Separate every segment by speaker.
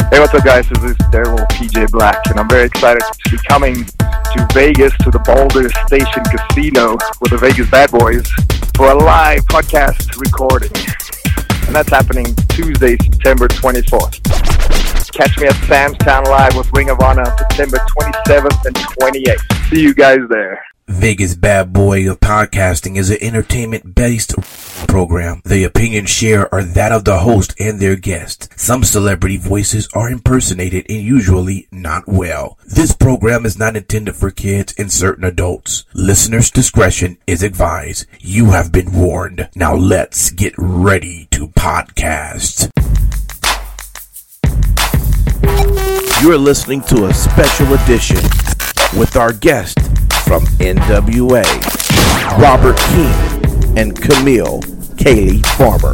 Speaker 1: Hey, what's up, guys? This is Daryl PJ Black, and I'm very excited to be coming to Vegas to the Boulder Station Casino with the Vegas Bad Boys for a live podcast recording. And that's happening Tuesday, September 24th. Catch me at Sam's Town Live with Ring of Honor September 27th and 28th. See you guys there.
Speaker 2: Vegas Bad Boy of Podcasting is an entertainment-based program. The opinions shared are that of the host and their guest. Some celebrity voices are impersonated and usually not well. This program is not intended for kids and certain adults. Listeners' discretion is advised. You have been warned. Now let's get ready to podcast. You're listening to a special edition with our guest from NWA, Robert King and Camille Kaylee Farmer.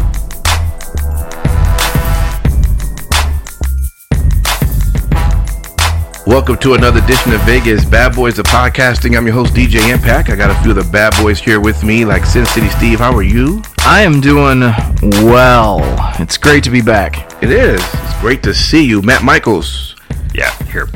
Speaker 3: Welcome to another edition of Vegas Bad Boys of Podcasting. I'm your host, DJ Impact. I got a few of the bad boys here with me, like Sin City Steve. How are you?
Speaker 4: I am doing well. It's great to be back.
Speaker 3: It is. It's great to see you. Matt Michaels.
Speaker 5: Yeah, here.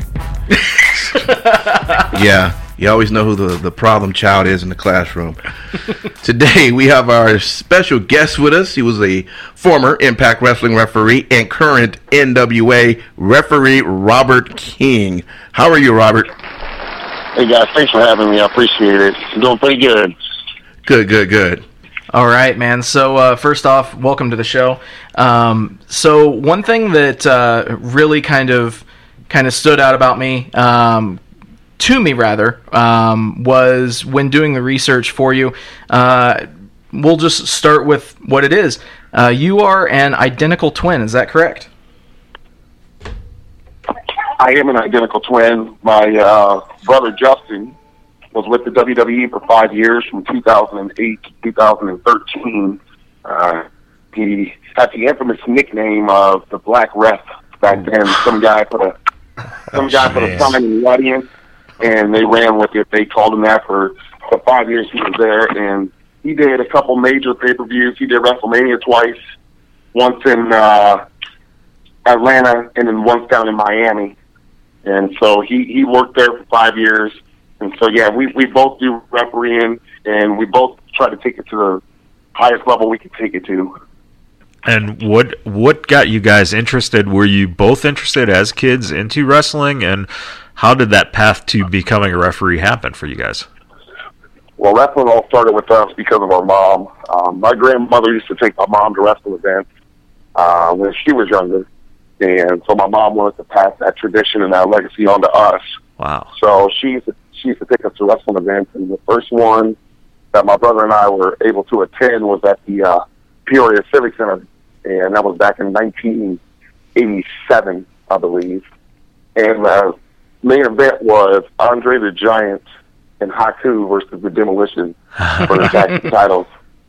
Speaker 3: Yeah. You always know who the problem child is in the classroom. Today, we have our special guest with us. He was a former Impact Wrestling referee and current NWA referee, Robert King. How are you, Robert?
Speaker 6: Hey, guys. Thanks for having me. I appreciate it. I'm doing pretty good.
Speaker 3: Good.
Speaker 4: All right, man. So, first off, welcome to the show. So, one thing that really kind of stood out about me, was when doing the research for you. We'll just start with what it is. You are an identical twin, is that correct?
Speaker 6: I am an identical twin. My brother Justin was with the WWE for 5 years, from 2008 to 2013. He had the infamous nickname of the Black Ref back then. Some guy put a sign in the audience, and they ran with it. They called him that for the 5 years he was there, and he did a couple major pay-per-views. He did WrestleMania twice, once in Atlanta, and then once down in Miami. And so he worked there for 5 years. And so, yeah, we both do refereeing, and we both try to take it to the highest level we can take it to.
Speaker 5: And what got you guys interested? Were you both interested as kids into wrestling, and how did that path to becoming a referee happen for you guys?
Speaker 6: Well, wrestling all started with us because of our mom. My grandmother used to take my mom to wrestling events when she was younger, and so my mom wanted to pass that tradition and that legacy on to us.
Speaker 5: Wow.
Speaker 6: So she used to take us to wrestling events, and the first one that my brother and I were able to attend was at the Peoria Civic Center, and that was back in 1987, I believe. And the main event was Andre the Giant and Haku versus the Demolition for the tag team titles.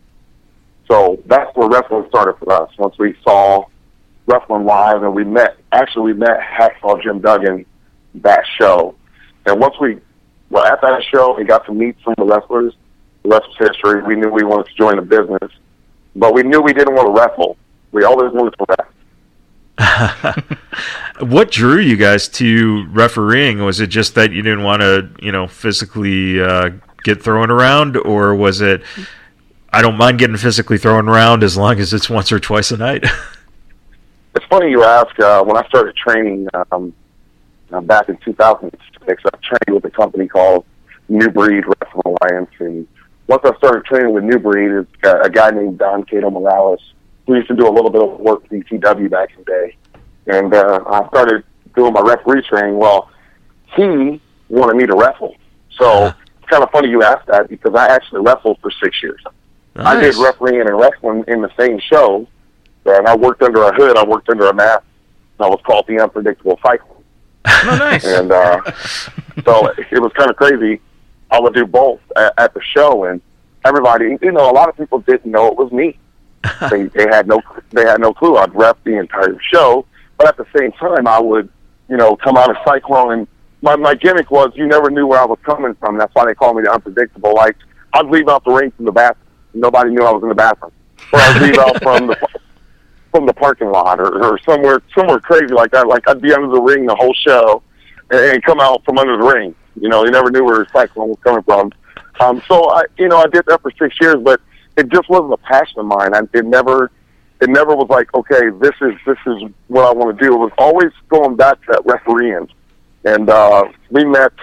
Speaker 6: So that's where wrestling started for us. Once we saw wrestling live, and we met Hacksaw Jim Duggan that show. And once we were at that show and got to meet some of the wrestlers, the rest was history. We knew we wanted to join the business. But we knew we didn't want to wrestle. We always wanted to wrestle.
Speaker 5: What drew you guys to refereeing? Was it just that you didn't want to, physically get thrown around, or was it, I don't mind getting physically thrown around as long as it's once or twice a night?
Speaker 6: It's funny you ask. When I started training back in 2006, I trained with a company called New Breed Wrestling Alliance, and once I started training with New Breed, it's a guy named Don Cato Morales, who used to do a little bit of work with ECW back in the day. And I started doing my referee training. Well, he wanted me to wrestle. So it's kind of funny you asked that, because I actually wrestled for 6 years. Nice. I did refereeing and wrestling in the same show, and I worked under a hood. I worked under a mask. I was called the Unpredictable Cyclone.
Speaker 4: Oh, nice.
Speaker 6: And so it was kind of crazy. I would do both at the show, and everybody, a lot of people didn't know it was me. They had no clue. I'd ref the entire show, but at the same time, I would, come out of Cyclone, and my gimmick was you never knew where I was coming from. That's why they called me the Unpredictable. Like, I'd leave out the ring from the bathroom. Nobody knew I was in the bathroom. Or I'd leave out from the from the parking lot or somewhere crazy like that. Like I'd be under the ring the whole show and come out from under the ring. You know, you never knew where the cyclone was coming from. So I did that for 6 years, but it just wasn't a passion of mine. It never was like, okay, this is what I want to do. It was always going back to that refereeing. And we met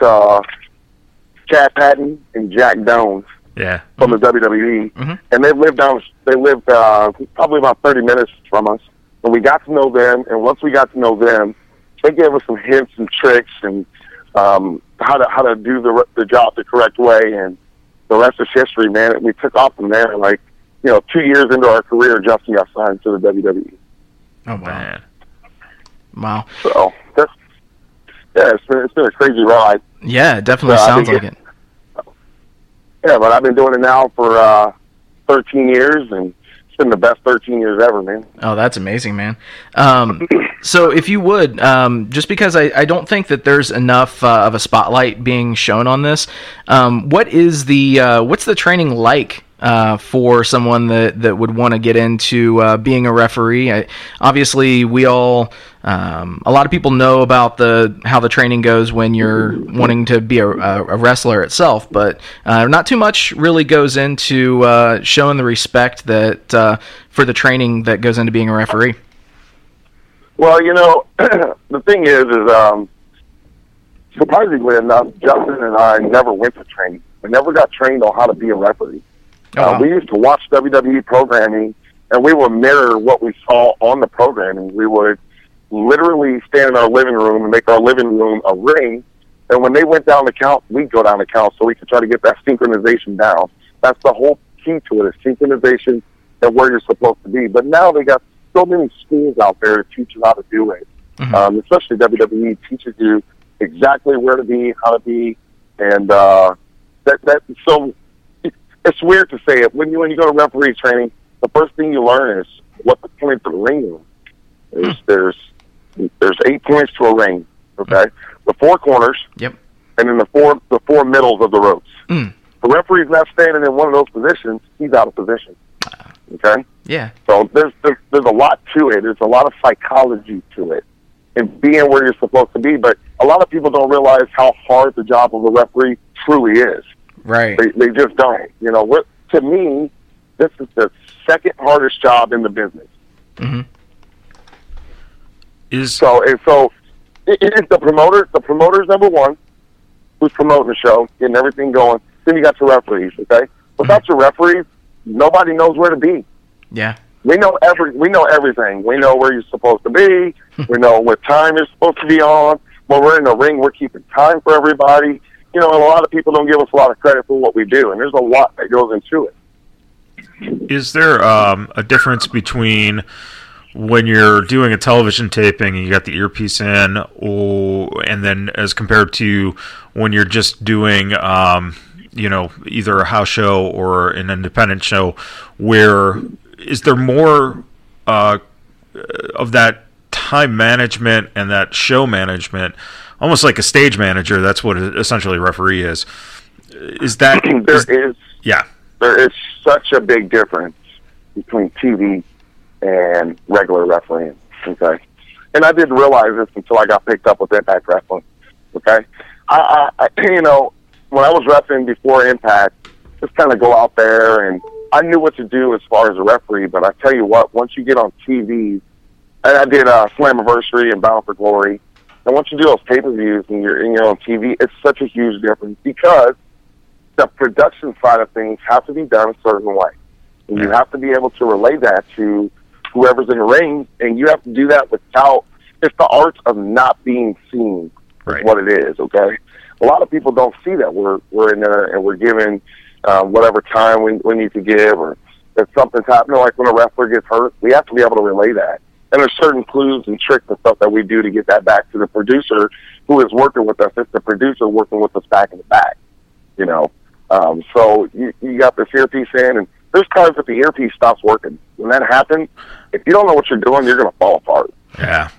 Speaker 6: Chad Patton and Jack Dones from the WWE, and they lived probably about 30 minutes from us. And we got to know them, and once we got to know them, they gave us some hints and tricks and how to do the job the correct way, and the rest is history, man. We took off from there. Like, 2 years into our career, Justin got signed to the WWE.
Speaker 4: Oh, man. Wow.
Speaker 6: So it's been a crazy ride.
Speaker 4: Yeah, it definitely sounds like it.
Speaker 6: Yeah, but I've been doing it now for 13 years, and it's been the best 13 years ever, man.
Speaker 4: Oh, that's amazing, man. So if you would, just because I don't think that there's enough of a spotlight being shown on this, what's the training like for someone that would want to get into being a referee? Obviously, we all, a lot of people know about how the training goes when you're wanting to be a wrestler itself, but not too much really goes into showing the respect that for the training that goes into being a referee.
Speaker 6: Well, the thing is surprisingly enough, Justin and I never went to training. We never got trained on how to be a referee. We used to watch WWE programming, and we would mirror what we saw on the programming. We would literally stand in our living room and make our living room a ring, and when they went down the count, we'd go down the count so we could try to get that synchronization down. That's the whole key to it, is synchronization and where you're supposed to be. But now they got so many schools out there to teach you how to do it. Especially WWE teaches you exactly where to be, how to be, and so it's weird to say it. When you go to referee training, the first thing you learn is what the point of the ring is. There's 8 points to a ring. Okay, the 4 corners.
Speaker 4: Yep. And
Speaker 6: then the four middles of the ropes. The referee's not standing in one of those positions; he's out of position. Okay.
Speaker 4: Yeah.
Speaker 6: So there's a lot to it. There's a lot of psychology to it, and being where you're supposed to be. But a lot of people don't realize how hard the job of a referee truly is.
Speaker 4: Right.
Speaker 6: They just don't. To me, this is the second hardest job in the business. So it's the promoter. The promoter's number one, who's promoting the show, getting everything going. Then you got your referees. Okay. Without your referees, nobody knows where to be.
Speaker 4: Yeah.
Speaker 6: We know everything. We know where you're supposed to be. We know what time you're supposed to be on. When we're in the ring, we're keeping time for everybody. And a lot of people don't give us a lot of credit for what we do, and there's a lot that goes into it.
Speaker 5: Is there a difference between when you're doing a television taping and you got the earpiece in, and then as compared to when you're just doing, either a house show or an independent show, where is there more of that time management and that show management, almost like a stage manager? That's what essentially a referee is. Is that
Speaker 6: there is such a big difference between TV and regular wrestling. Okay, and I didn't realize this until I got picked up with Impact Wrestling. Okay, I when I was wrestling before Impact, just kind of go out there, and I knew what to do as far as a referee. But I tell you what, once you get on TV, and I did Slammiversary and Bound for Glory, and once you do those pay-per-views and you're on TV, it's such a huge difference because the production side of things has to be done a certain way. And you have to be able to relay that to whoever's in the ring, and you have to do that without, it's the art of not being seen, is what it is, okay? A lot of people don't see that we're in there and we're given whatever time we need to give, or if something's happening, like when a wrestler gets hurt, we have to be able to relay that. And there's certain clues and tricks and stuff that we do to get that back to the producer who is working with us. It's the producer working with us back in the back, So you got this earpiece in, and there's times that the earpiece stops working. When that happens, if you don't know what you're doing, you're going to fall apart.
Speaker 5: Yeah.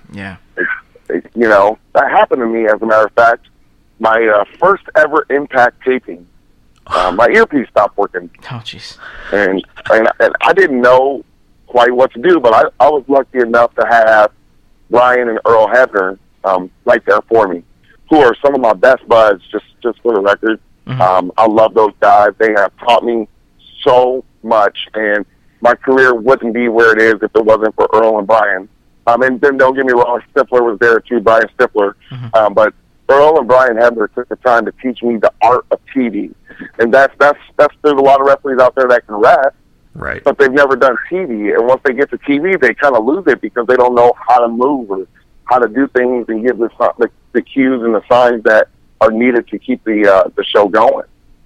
Speaker 6: That happened to me, as a matter of fact. My first ever Impact taping, my earpiece stopped working.
Speaker 4: Oh, jeez.
Speaker 6: And I didn't know quite what to do, but I was lucky enough to have Brian and Earl Hebner right there for me, who are some of my best buds, just for the record. I love those guys. They have taught me so much, and my career wouldn't be where it is if it wasn't for Earl and Brian. And then don't get me wrong, Stifler was there too, Brian Stifler. But Earl and Brian Hebner took the time to teach me the art of TV. And there's a lot of referees out there that can ref,
Speaker 5: Right.
Speaker 6: but they've never done TV. And once they get to TV, they kind of lose it because they don't know how to move or how to do things and give the cues and the signs that are needed to keep the show going.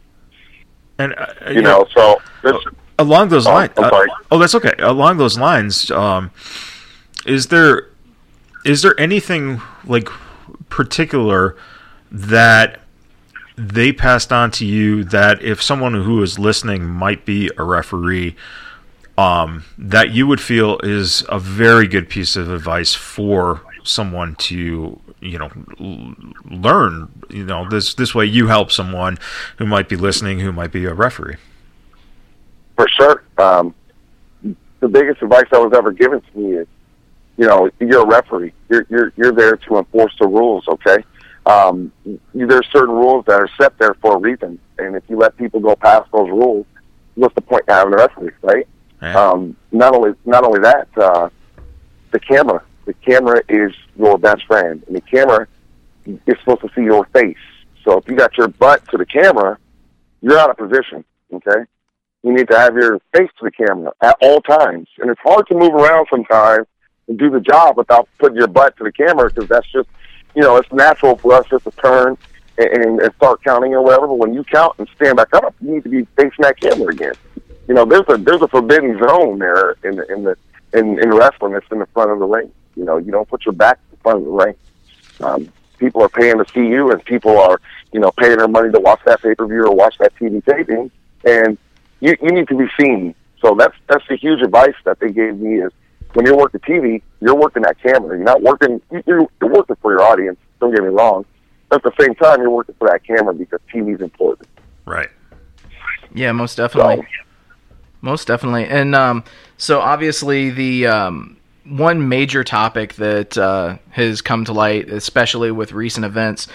Speaker 5: And
Speaker 6: so
Speaker 5: along those lines,
Speaker 6: I'm sorry.
Speaker 5: That's okay. Along those lines, is there anything like particular that they passed on to you that if someone who is listening might be a referee, that you would feel is a very good piece of advice for someone to, learn, this way you help someone who might be listening, who might be a referee?
Speaker 6: For sure. The biggest advice that was ever given to me is, you're a referee. You're there to enforce the rules, okay? There's certain rules that are set there for a reason, and if you let people go past those rules, what's the point of having a referee, right?
Speaker 5: Yeah.
Speaker 6: Not only that, the camera. The camera is your best friend, and the camera is supposed to see your face. So if you got your butt to the camera, you're out of position, okay? You need to have your face to the camera at all times, and it's hard to move around sometimes and do the job without putting your butt to the camera because that's just, it's natural for us just to turn and start counting or whatever. But when you count and stand back up, you need to be facing that camera again. There's a forbidden zone there in wrestling that's in the front of the ring. You don't put your back in front of the ring. People are paying to see you, and people are, paying their money to watch that pay-per-view or watch that TV taping, and you need to be seen. So that's the huge advice that they gave me is when you're working TV, you're working that camera. You're not working, you're working for your audience, don't get me wrong. But at the same time, you're working for that camera because TV is important.
Speaker 5: Right.
Speaker 4: Yeah, most definitely. Most definitely. And so obviously the one major topic that has come to light, especially with recent events,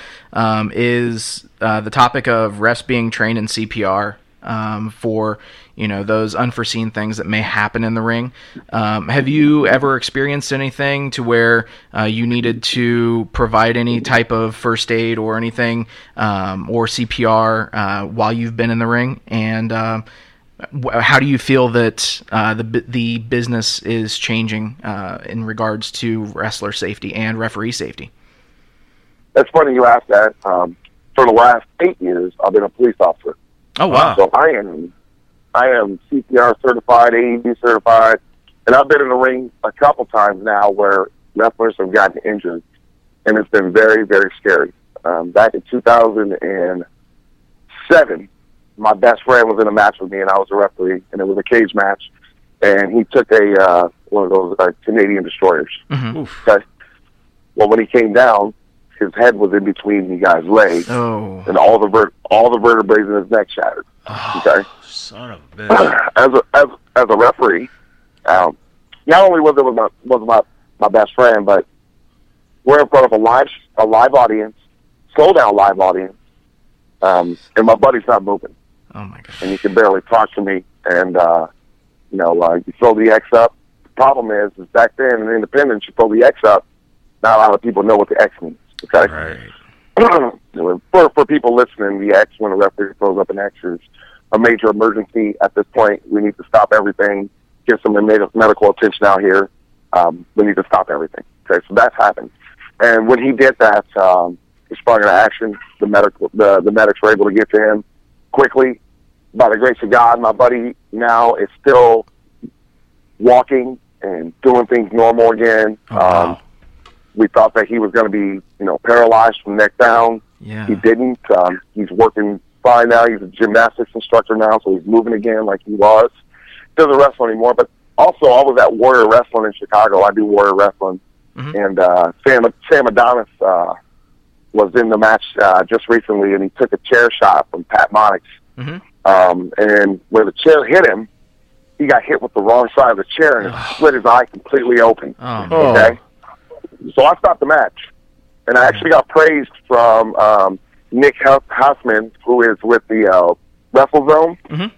Speaker 4: is the topic of refs being trained in CPR for those unforeseen things that may happen in the ring. Have you ever experienced anything to where you needed to provide any type of first aid or anything or CPR while you've been in the ring? And how do you feel that the business is changing in regards to wrestler safety and referee safety?
Speaker 6: That's funny you asked that. For the last 8 years, I've been a police officer.
Speaker 4: Oh, wow.
Speaker 6: So I am CPR certified, AED certified, and I've been in the ring a couple times now where wrestlers have gotten injured, and it's been very, very scary. Back in 2007, my best friend was in a match with me, and I was a referee, and it was a cage match, and he took one of those Canadian destroyers.
Speaker 4: Mm-hmm.
Speaker 6: Okay? Well, when he came down, his head was in between the guy's legs, and all the vertebrae in his neck shattered. Okay,
Speaker 5: son of a bitch.
Speaker 6: As a referee, not only was it my best friend, but we're in front of a live audience, sold out live audience, and my buddy's not moving.
Speaker 4: Oh my god!
Speaker 6: And he can barely talk to me, and you throw the X up. The problem is back then in Independence, you throw the X up. Not a lot of people know what the X means. Okay.
Speaker 5: Right.
Speaker 6: For people listening, the X, when a referee throws up an X, is a major emergency. At this point, we need to stop everything, get some medical attention out here. We need to stop everything. Okay, so that's happened. And when he did that, he sprung into action. The medics were able to get to him quickly. By the grace of God, my buddy now is still walking and doing things normal again.
Speaker 4: Oh, wow.
Speaker 6: We thought that he was going to be, paralyzed from neck down.
Speaker 4: Yeah.
Speaker 6: He didn't. He's working fine now. He's a gymnastics instructor now, so he's moving again like he was. Doesn't wrestle anymore. But also, I was at Warrior Wrestling in Chicago. I do Warrior Wrestling. Mm-hmm. And Sam Adonis was in the match just recently, and he took a chair shot from Pat Monix.
Speaker 4: Mm-hmm.
Speaker 6: And where the chair hit him, he got hit with the wrong side of the chair and it split his eye completely open. Okay? So I stopped the match. And I actually got praised from Nick Hausman, who is with the WrestleZone.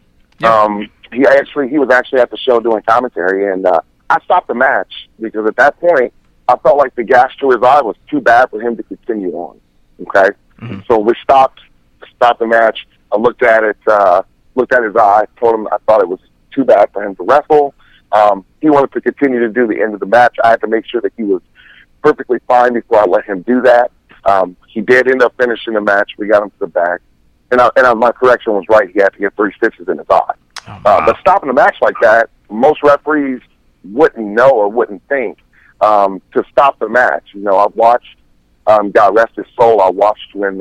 Speaker 6: He was actually at the show doing commentary, and I stopped the match because at that point I felt like the gash to his eye was too bad for him to continue on. Okay, so we stopped the match. I looked at his eye, told him I thought it was too bad for him to wrestle. He wanted to continue to do the end of the match. I had to make sure that he was perfectly fine before I let him do that. He did end up finishing the match. We got him to the back. And my correction was right. He had to get 3 stitches in his eye. But stopping a match like that, most referees wouldn't know or wouldn't think to stop the match. You know, I've watched, God rest his soul, I watched when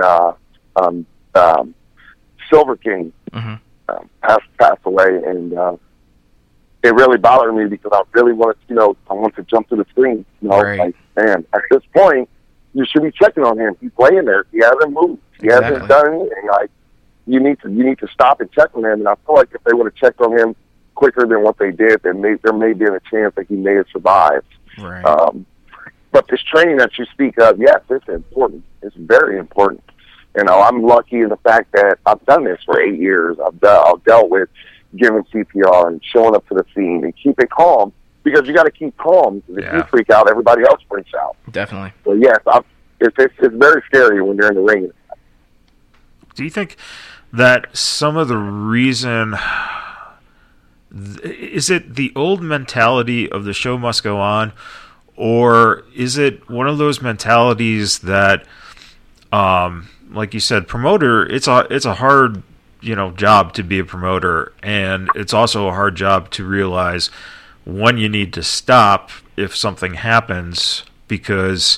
Speaker 6: Silver King passed away, and it really bothered me because I really wanted, I wanted to jump to the screen. Like, man, at this point, you should be checking on him. He's laying there. He hasn't moved. He hasn't done anything. Like, you need to stop and check on him. And I feel like if they would have checked on him quicker than what they did, then there may be a chance that he may have survived.
Speaker 4: Right.
Speaker 6: But this training that you speak of, yes, it's important. It's very important. I'm lucky in the fact that I've done this for 8 years. I've dealt with giving CPR and showing up to the scene and keep it calm, because you got to keep calm. Because if you freak out, everybody else freaks out. Definitely. So yes, it's very scary when you're in the ring.
Speaker 5: Do you think that some of the reason is it the old mentality of the show must go on, or is it one of those mentalities that, like you said, promoter? It's a hard job to be a promoter, and it's also a hard job to realize when you need to stop if something happens, because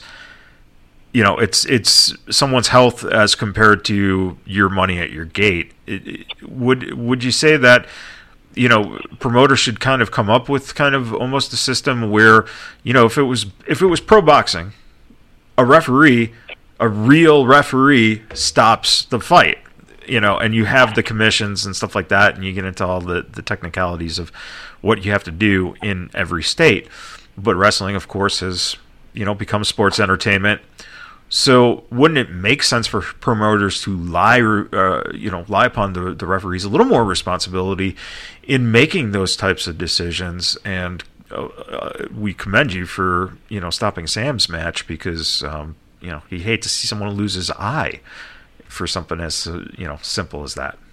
Speaker 5: it's someone's health as compared to your money at your gate. Would you say that promoters should kind of come up with kind of almost a system where if it was pro boxing, a real referee stops the fight, and you have the commissions and stuff like that, and you get into all the technicalities of what you have to do in every state. But wrestling, of course, has become sports entertainment. So wouldn't it make sense for promoters to lie upon the referees a little more responsibility in making those types of decisions? And we commend you for stopping Sam's match, because he'd hate to see someone lose his eye for something as simple as that.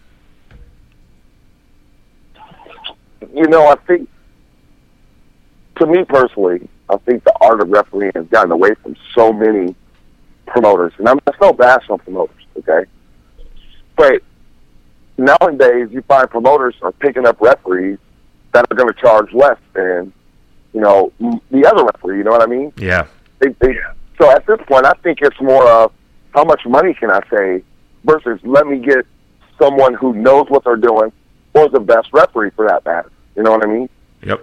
Speaker 6: I think, to me personally, I think the art of refereeing has gotten away from so many promoters, and that's no bash on promoters, okay? But nowadays, you find promoters are picking up referees that are going to charge less than, the other referee. You know what I mean?
Speaker 5: Yeah.
Speaker 6: So at this point, I think it's more of how much money can I save versus let me get someone who knows what they're doing, or the best referee for that matter. You know what I mean?
Speaker 5: Yep.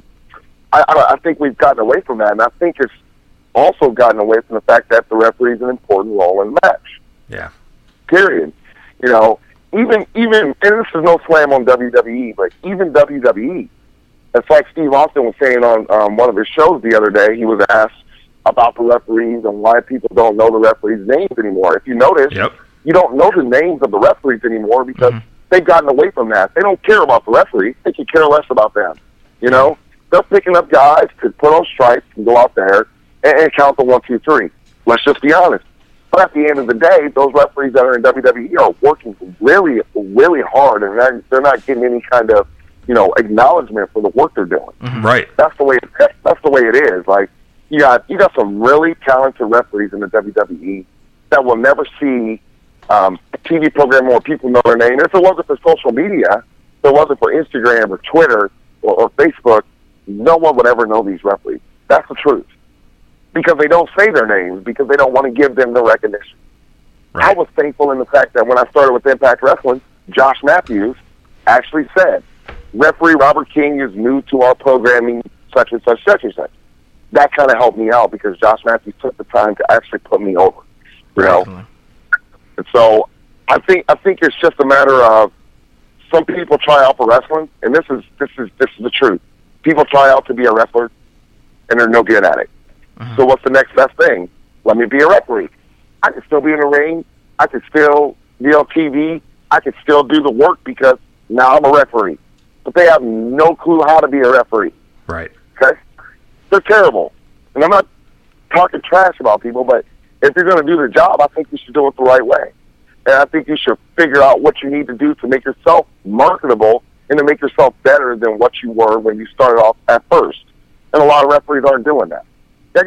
Speaker 6: I think we've gotten away from that, and I think it's also gotten away from the fact that the referee is an important role in the match.
Speaker 5: Yeah.
Speaker 6: Period. Even, and this is no slam on WWE, but even WWE, it's like Steve Austin was saying on one of his shows the other day. He was asked about the referees and why people don't know the referees' names anymore. If you notice, you don't know the names of the referees anymore because they've gotten away from that. They don't care about the referees. They can care less about them. They're picking up guys to put on stripes and go out there and count the 1, 2, 3. Let's just be honest. But at the end of the day, those referees that are in WWE are working really, really hard, and they're not getting any kind of, acknowledgement for the work they're doing.
Speaker 5: Right.
Speaker 6: That's the way it is. Like, you got some really talented referees in the WWE that will never see a TV program where people know their name. If it wasn't for social media, if it wasn't for Instagram or Twitter or Facebook, no one would ever know these referees. That's the truth. Because they don't say their names, because they don't want to give them the recognition. Right. I was thankful in the fact that when I started with Impact Wrestling, Josh Matthews actually said, referee Robert King is new to our programming, such and such, such and such. That kind of helped me out because Josh Matthews took the time to actually put me over. And so I think it's just a matter of some people try out for wrestling, and this is the truth. People try out to be a wrestler, and they're no good at it. So what's the next best thing? Let me be a referee. I can still be in the ring. I can still be on TV. I can still do the work because now I'm a referee. But they have no clue how to be a referee.
Speaker 5: Right.
Speaker 6: Okay? They're terrible. And I'm not talking trash about people, but if you're going to do the job, I think you should do it the right way. And I think you should figure out what you need to do to make yourself marketable and to make yourself better than what you were when you started off at first. And a lot of referees aren't doing that. There's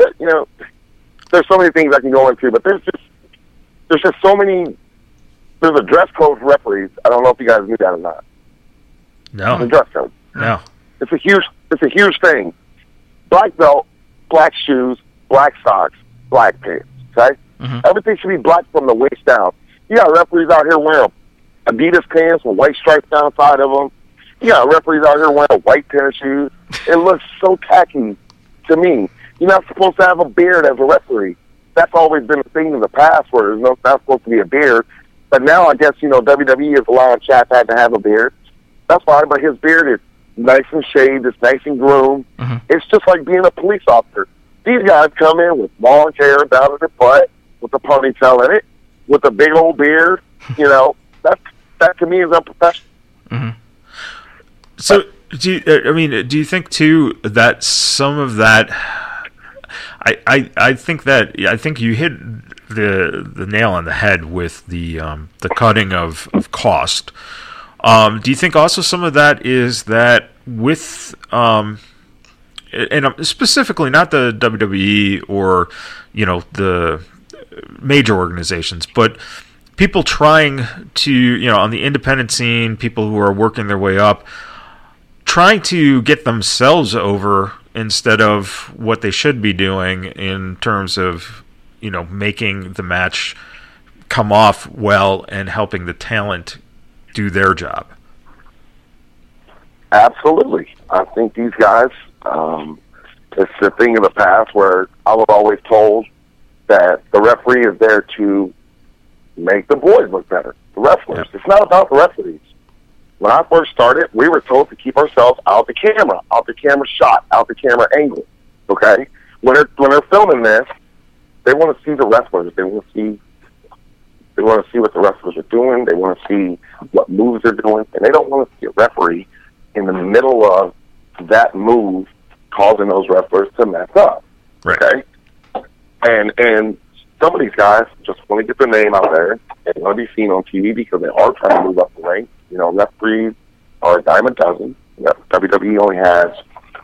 Speaker 6: so many things I can go into, but there's just so many. There's a dress code for referees. I don't know if you guys knew that or not.
Speaker 5: No.
Speaker 6: There's a dress code.
Speaker 5: No.
Speaker 6: It's a huge thing. Black belt, black shoes, black socks, black pants. Okay? Everything should be black from the waist down. You got referees out here wearing Adidas pants with white stripes down the side of them. You got referees out here wearing white tennis shoes. It looks so tacky to me. You're not supposed to have a beard as a referee. That's always been a thing in the past where there's not supposed to be a beard. But now I guess, WWE is allowing Chad to have a beard. That's fine, but his beard is nice and shaved. It's nice and groomed. It's just like being a police officer. These guys come in with long hair down to their butt, with a ponytail in it, with a big old beard. That to me is unprofessional.
Speaker 5: So, do you think too that some of that? I think you hit the nail on the head with the cutting of cost. Do you think also some of that is that with and specifically not the WWE or the major organizations, but people trying to on the independent scene, people who are working their way up, trying to get themselves over instead of what they should be doing in terms of making the match come off well and helping the talent do their job.
Speaker 6: Absolutely. I think these guys, it's the thing of the past where I was always told that the referee is there to make the boys look better, the wrestlers. It's not about the referees. When I first started, we were told to keep ourselves out the camera shot, out the camera angle. Okay? When they're filming this, they want to see the wrestlers. They want to see what the wrestlers are doing. They want to see what moves they're doing, and they don't want to see a referee in the middle of that move causing those wrestlers to mess up.
Speaker 5: Right.
Speaker 6: Okay? And some of these guys just want to get their name out there and want to be seen on TV because they are trying to move up the ranks. Referees are a dime a dozen. WWE only has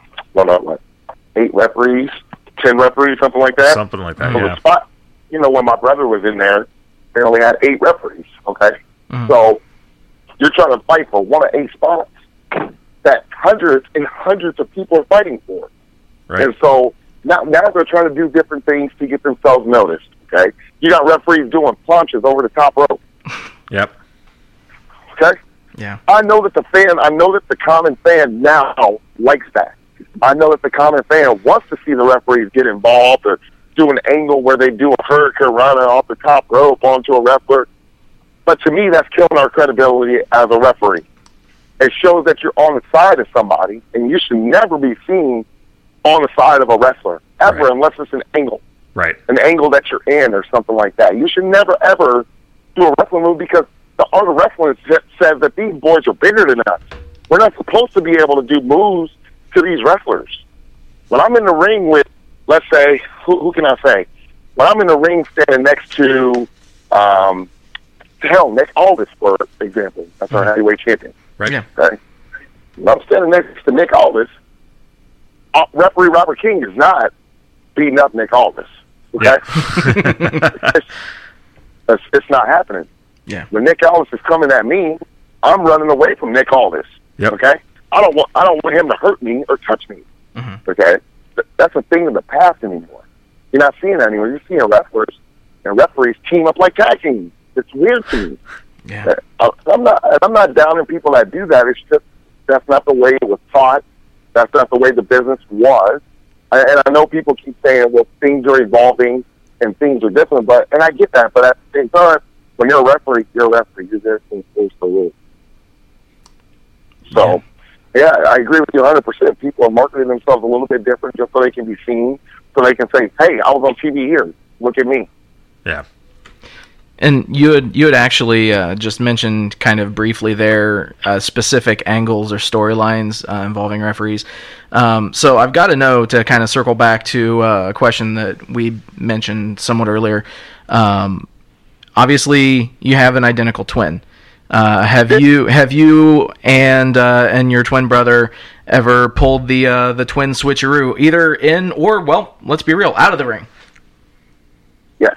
Speaker 6: 8 referees, 10 referees, something like that.
Speaker 5: Something like that.
Speaker 6: So
Speaker 5: Yeah.
Speaker 6: the spot, when my brother was in there, they only had 8 referees. Okay, so you're trying to fight for one of 8 spots that hundreds and hundreds of people are fighting for.
Speaker 5: Right.
Speaker 6: And so now they're trying to do different things to get themselves noticed. Okay, you got referees doing planches over the top rope.
Speaker 5: Yep.
Speaker 6: Okay.
Speaker 4: Yeah.
Speaker 6: I know that the common fan now likes that. I know that the common fan wants to see the referees get involved or do an angle where they do a hurricane runner off the top rope onto a wrestler. But to me, that's killing our credibility as a referee. It shows that you're on the side of somebody, and you should never be seen on the side of a wrestler, ever,
Speaker 5: Right.
Speaker 6: unless it's an angle.
Speaker 5: Right.
Speaker 6: An angle that you're in or something like that. You should never, ever do a wrestling move because the art of wrestling says that these boys are bigger than us. We're not supposed to be able to do moves to these wrestlers. When I'm in the ring with, let's say, who can I say? When I'm in the ring standing next to, Nick Aldis, for example. That's our heavyweight champion.
Speaker 5: Right.
Speaker 4: Yeah.
Speaker 6: Okay? When I'm standing next to Nick Aldis, referee Robert King is not beating up Nick Aldis. Okay? It's not happening.
Speaker 4: Yeah.
Speaker 6: When Nick Aldis is coming at me, I'm running away from Nick Aldis.
Speaker 5: Yep.
Speaker 6: Okay? I don't want him to hurt me or touch me. Okay? That's a thing of the past anymore. You're not seeing that anymore. You're seeing wrestlers and referees team up like tag teams. It's weird to me.
Speaker 4: Yeah.
Speaker 6: I'm not downing people that do that. It's just that's not the way it was taught. That's not the way the business was. And I know people keep saying, well, things are evolving and things are different, and I get that. But at the same time, when you're a referee, you're a referee. You're there to enforce the rules. So, yeah, I agree with you 100%. People are marketing themselves a little bit different just so they can be seen, so they can say, hey, I was on TV here. Look at me.
Speaker 5: Yeah.
Speaker 4: And you had actually just mentioned kind of briefly there specific angles or storylines involving referees. So I've got to know, to kind of circle back to a question that we mentioned somewhat earlier. Obviously, you have an identical twin. Have you and your twin brother ever pulled the twin switcheroo, either in or, well, let's be real, out of the ring?
Speaker 6: Yes.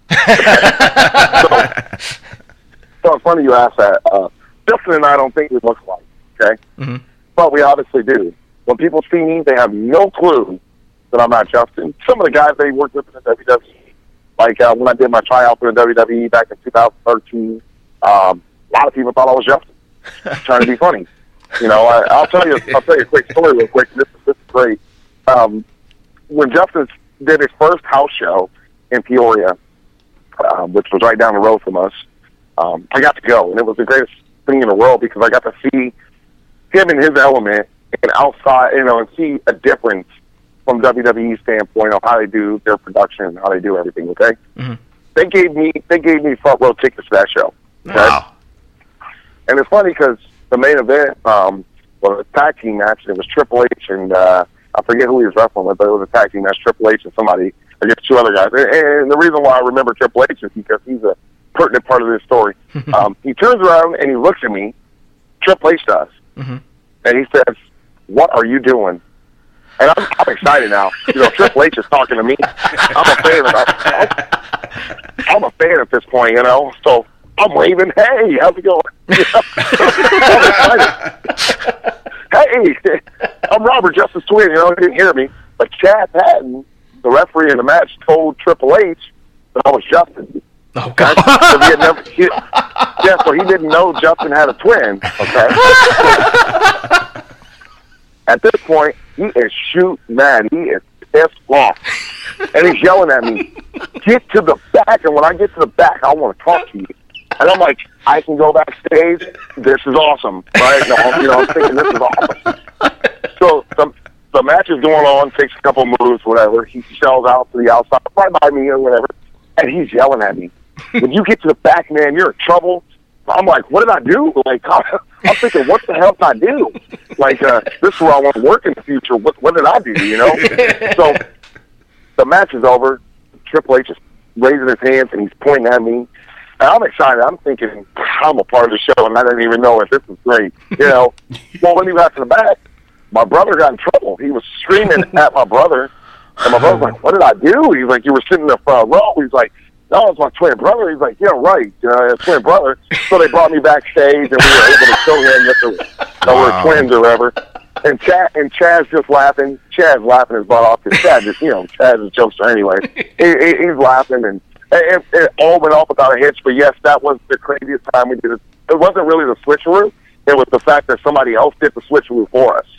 Speaker 6: So it's funny you asked that. Justin and I don't think we look alike, okay?
Speaker 4: Mm-hmm.
Speaker 6: But we obviously do. When people see me, they have no clue that I'm not Justin. Some of the guys they worked with in the WWE, like when I did my tryout for the WWE back in 2013, a lot of people thought I was Justin, trying to be funny. You know, I'll tell you a quick story real quick. This is great. When Justin did his first house show in Peoria, which was right down the road from us, I got to go, and it was the greatest thing in the world because I got to see him in his element and outside, you know, and see a difference from WWE standpoint of how they do their production, how they do everything. Okay,
Speaker 4: Mm-hmm.
Speaker 6: they gave me front row tickets to that show. Okay?
Speaker 5: Wow.
Speaker 6: And it's funny because the main event was a tag team match. And it was Triple H and I forget who he was wrestling with, but it was a tag team match. Triple H and somebody against two other guys. And the reason why I remember Triple H is because he's a pertinent part of this story. He turns around and he looks at me. Triple H does,
Speaker 4: Mm-hmm.
Speaker 6: and he says, "What are you doing?" And I'm excited now. You know, Triple H is talking to me. I'm a fan. I'm a fan at this point. You know, so I'm waving. Hey, how's it going? I'm excited. Hey, I'm Robert, Justice twin. You know, he didn't hear me, but Chad Patton, the referee in the match, told Triple H that I was Justin.
Speaker 4: Oh, God.
Speaker 6: So he didn't know Justin had a twin. Okay. At this point, he is shoot mad. He is pissed off, and he's yelling at me, "Get to the back!" And when I get to the back, I want to talk to you. And I'm like, I can go backstage. This is awesome, right? No, I'm thinking this is awesome. So the match is going on, takes a couple moves, whatever. He shells out to the outside, right by me or whatever, and he's yelling at me. When you get to the back, man, you're in trouble. I'm like, what did I do? Like, I'm thinking, what the hell did I do? Like, this is where I want to work in the future. What did I do, you know? So the match is over. Triple H is raising his hands, and he's pointing at me. And I'm excited. I'm thinking, I'm a part of the show, and I didn't even know it. This is great. You know? Well, when he got to the back, my brother got in trouble. He was screaming at my brother, and my brother was like, what did I do? He's like, you were sitting in the front row. He's like, no, it's my twin brother. He's like, yeah, right, twin brother. So they brought me backstage, and we were able to show him that we're twins or whatever. And Chad's just laughing. Chad's laughing his butt off because Chad just, Chad's a jokester anyway. He's laughing, and it all went off without a hitch. But yes, that was the craziest time we did it. It wasn't really the switcheroo. It was the fact that somebody else did the switcheroo for us.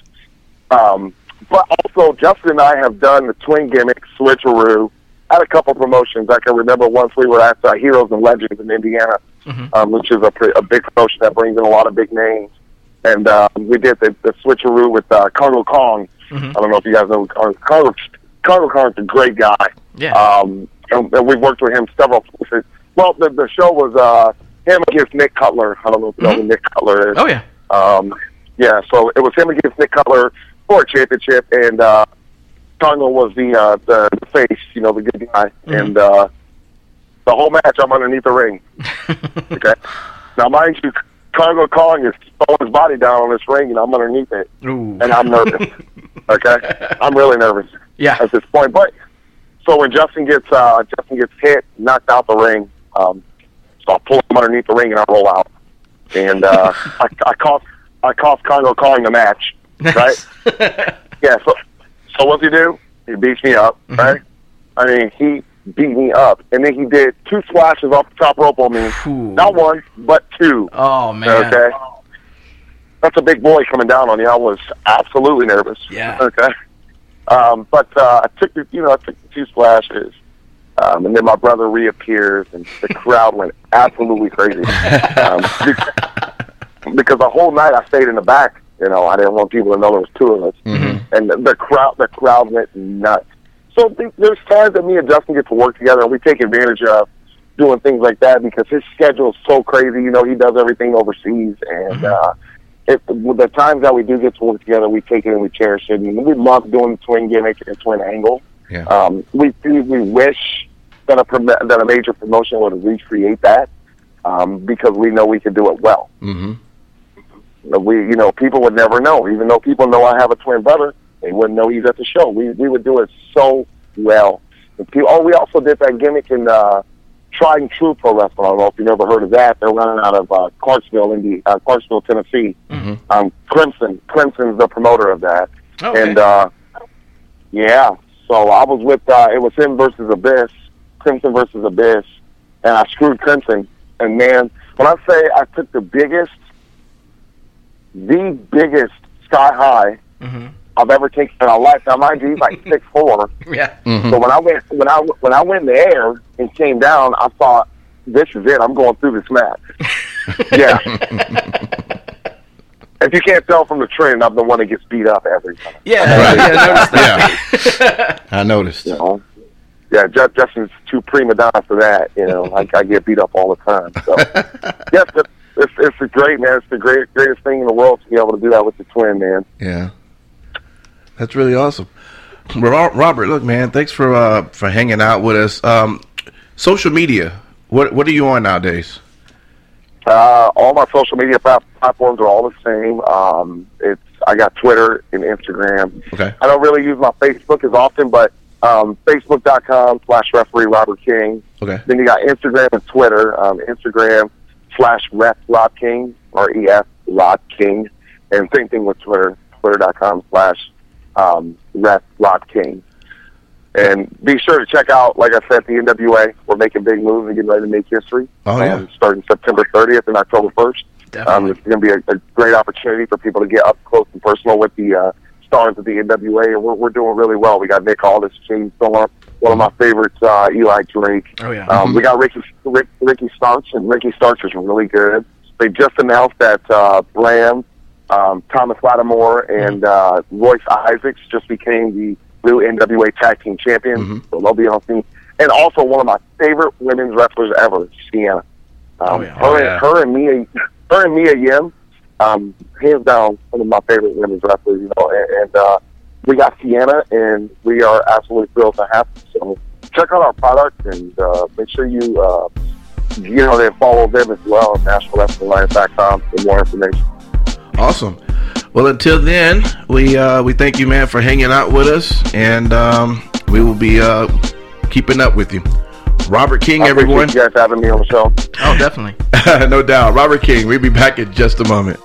Speaker 6: But also, Justin and I have done the twin gimmick switcheroo at a couple promotions. I can remember once we were at Heroes and Legends in Indiana, which is a big promotion that brings in a lot of big names. And we did the switcheroo with Congo Kong. I don't know if you guys know Congo Kong is a great guy.
Speaker 4: Yeah.
Speaker 6: And we've worked with him several places. Well, the show was him against Nick Cutler. I don't know if you know who Nick Cutler is.
Speaker 4: Oh, yeah.
Speaker 6: Yeah, so it was him against Nick Cutler for a championship, and Congo was the face, the good guy. And the whole match, I'm underneath the ring. Okay? Now, mind you, Congo Kong is throwing his body down on this ring, and I'm underneath it.
Speaker 4: Ooh.
Speaker 6: And I'm nervous. Okay? I'm really nervous
Speaker 4: Yeah.
Speaker 6: at this point. But so when Justin gets hit, knocked out the ring, so I pull him underneath the ring and I roll out. And I cost Congo Kong the match. Right? Yeah, so what's he do? He beats me up, right? I mean, he beat me up. And then he did 2 splashes off the top rope on me.
Speaker 4: Ooh.
Speaker 6: Not 1, but 2.
Speaker 4: Oh, man.
Speaker 6: Okay? That's a big boy coming down on you. I was absolutely nervous.
Speaker 4: Yeah.
Speaker 6: Okay? But I took the 2 splashes. And then my brother reappears, and the crowd went absolutely crazy. Because the whole night I stayed in the back I didn't want people to know there was two of us.
Speaker 3: Mm-hmm.
Speaker 6: And the crowd went nuts. So there's times that me and Justin get to work together, and we take advantage of doing things like that because his schedule is so crazy. He does everything overseas, and the times that we do get to work together, we take it and we cherish it. And we love doing the twin gimmick and twin angle.
Speaker 3: Yeah.
Speaker 6: We wish that a major promotion would recreate that because we know we can do it well.
Speaker 3: Mm-hmm.
Speaker 6: People would never know. Even though people know I have a twin brother, they wouldn't know he's at the show. We would do it so well. We also did that gimmick in Tried and True Pro Wrestling. I don't know if you've ever heard of that. They're running out of Clarksville, Tennessee.
Speaker 3: Mm-hmm.
Speaker 6: Clemson's the promoter of that.
Speaker 4: Okay.
Speaker 6: And so I was with it was him versus Abyss, Crimson versus Abyss, and I screwed Crimson. And man, when I say I took the biggest sky high I've ever taken in my life. Now, mind you, he's like 6'4".
Speaker 4: Yeah.
Speaker 3: Mm-hmm.
Speaker 6: So when I went in the air and came down, I thought, this is it. I'm going through this match. Yeah. If you can't tell from the trend, I'm the one that gets beat up every time.
Speaker 4: Yeah. I noticed that.
Speaker 3: Yeah. I noticed.
Speaker 6: Yeah, Justin's too prima donna for that. I get beat up all the time. So, yes, it's a great, man. It's the greatest thing in the world to be able to do that with the twin, man.
Speaker 3: Yeah. That's really awesome. Robert, look, man, thanks for hanging out with us. Social media, what are you on nowadays?
Speaker 6: All my social media platforms are all the same. I got Twitter and Instagram.
Speaker 3: Okay.
Speaker 6: I don't really use my Facebook as often, but Facebook.com/referee Robert King.
Speaker 3: Okay.
Speaker 6: Then you got Instagram and Twitter. Instagram/Ref Rob King or EF Rob King, and same thing with Twitter. Twitter.com/Ref Rob King. And be sure to check out, like I said, the NWA. We're making big moves and getting ready to make history.
Speaker 3: Oh, yeah.
Speaker 6: Starting September 30th and October 1st.
Speaker 4: Definitely.
Speaker 6: It's going to be a great opportunity for people to get up close and personal with the stars of the NWA, and we're doing really well. We got Nick Aldis, James Thorne, one of my favorites, Eli Drake.
Speaker 4: Oh, yeah.
Speaker 6: We got Ricky Starks, and Ricky Starks is really good. They just announced that Bram, Thomas Lattimore, and Royce Isaacs just became the new NWA Tag Team Champions. So they'll be on scene. And also one of my favorite women's wrestlers ever, Sienna. Her and Mia Yim, hands down, one of my favorite women's wrestlers. And we got Sienna, and we are absolutely thrilled to have them. So check out our product, and make sure you they follow them as well at NationalWrestlingAlliance.com for more information.
Speaker 3: Awesome. Well, until then, we thank you, man, for hanging out with us, and we will be keeping up with you. Robert King, everyone.
Speaker 6: Appreciate you guys having me on the show.
Speaker 4: Oh, definitely.
Speaker 3: No doubt. Robert King. We'll be back in just a moment.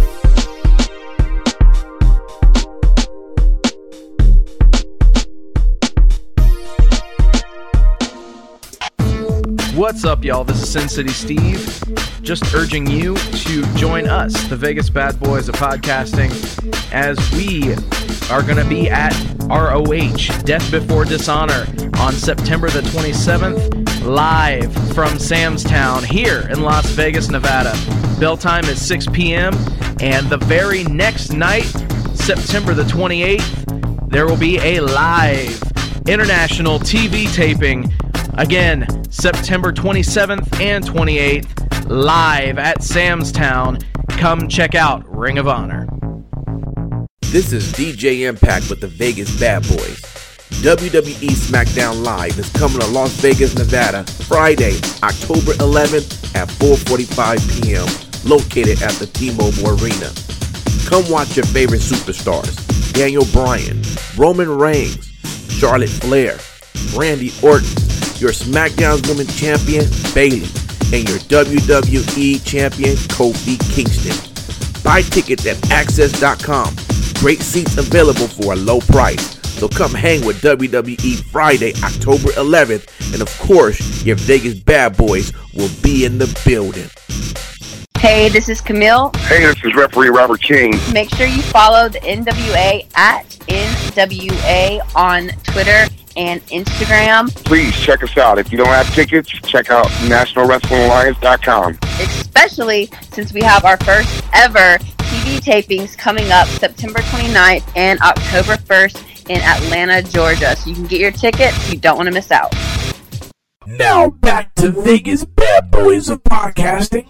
Speaker 4: What's up, y'all? This is Sin City Steve. Just urging you to join us, the Vegas Bad Boys of Podcasting, as we are going to be at ROH, Death Before Dishonor, on September the 27th, live from Sam's Town here in Las Vegas, Nevada. Bell time is 6 p.m., and the very next night, September the 28th, there will be a live international TV taping. Again, September 27th and 28th, live at Sam's Town. Come check out Ring of Honor.
Speaker 2: This is DJ Impact with the Vegas Bad Boys. WWE SmackDown Live is coming to Las Vegas, Nevada, Friday, October 11th at 4:45 p.m., located at the T-Mobile Arena. Come watch your favorite superstars, Daniel Bryan, Roman Reigns, Charlotte Flair, Randy Orton, your SmackDown Women's Champion, Bayley, and your WWE Champion, Kofi Kingston. Buy tickets at Access.com. Great seats available for a low price. So come hang with WWE Friday, October 11th. And of course, your Vegas Bad Boys will be in the building.
Speaker 7: Hey, this is Camille.
Speaker 6: Hey, this is referee Robert King.
Speaker 7: Make sure you follow the NWA at NWA on Twitter and Instagram.
Speaker 6: Please check us out. If you don't have tickets, check out NationalWrestlingAlliance.com.
Speaker 7: Especially since we have our first ever TV TV tapings coming up September 29th and October 1st in Atlanta, Georgia. So you can get your tickets. You don't want to miss out.
Speaker 2: Now back to Vegas bad boys of podcasting.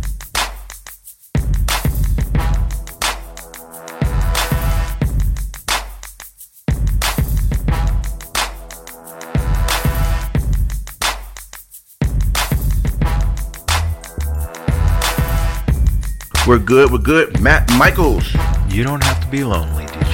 Speaker 3: We're good. Matt Michaels
Speaker 5: You don't have to be lonely, DJ.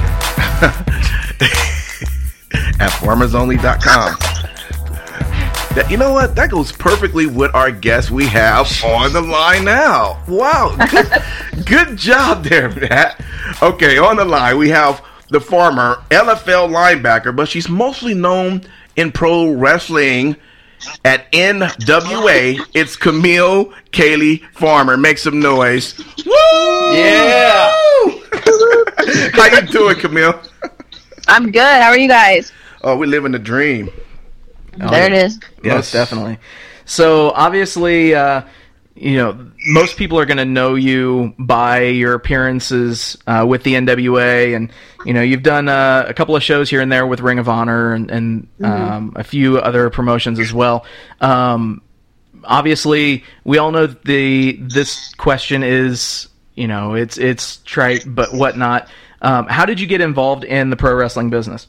Speaker 3: at farmersonly.com. You know what? That goes perfectly with our guest we have on the line now. Wow. Good job there, Matt. Okay, on the line, we have the former LFL linebacker, but she's mostly known in pro wrestling at NWA. It's Camille Kaylee Farmer. Make some noise. Woo!
Speaker 4: Yeah.
Speaker 3: How you doing, Camille?
Speaker 7: I'm good. How are you guys?
Speaker 3: Oh, we're living the dream.
Speaker 7: There it is.
Speaker 4: Most definitely. So obviously, most people are going to know you by your appearances with the NWA, and you've done a couple of shows here and there with Ring of Honor and a few other promotions as well. Obviously, we all know this question is it's trite but whatnot. How did you get involved in the pro wrestling business?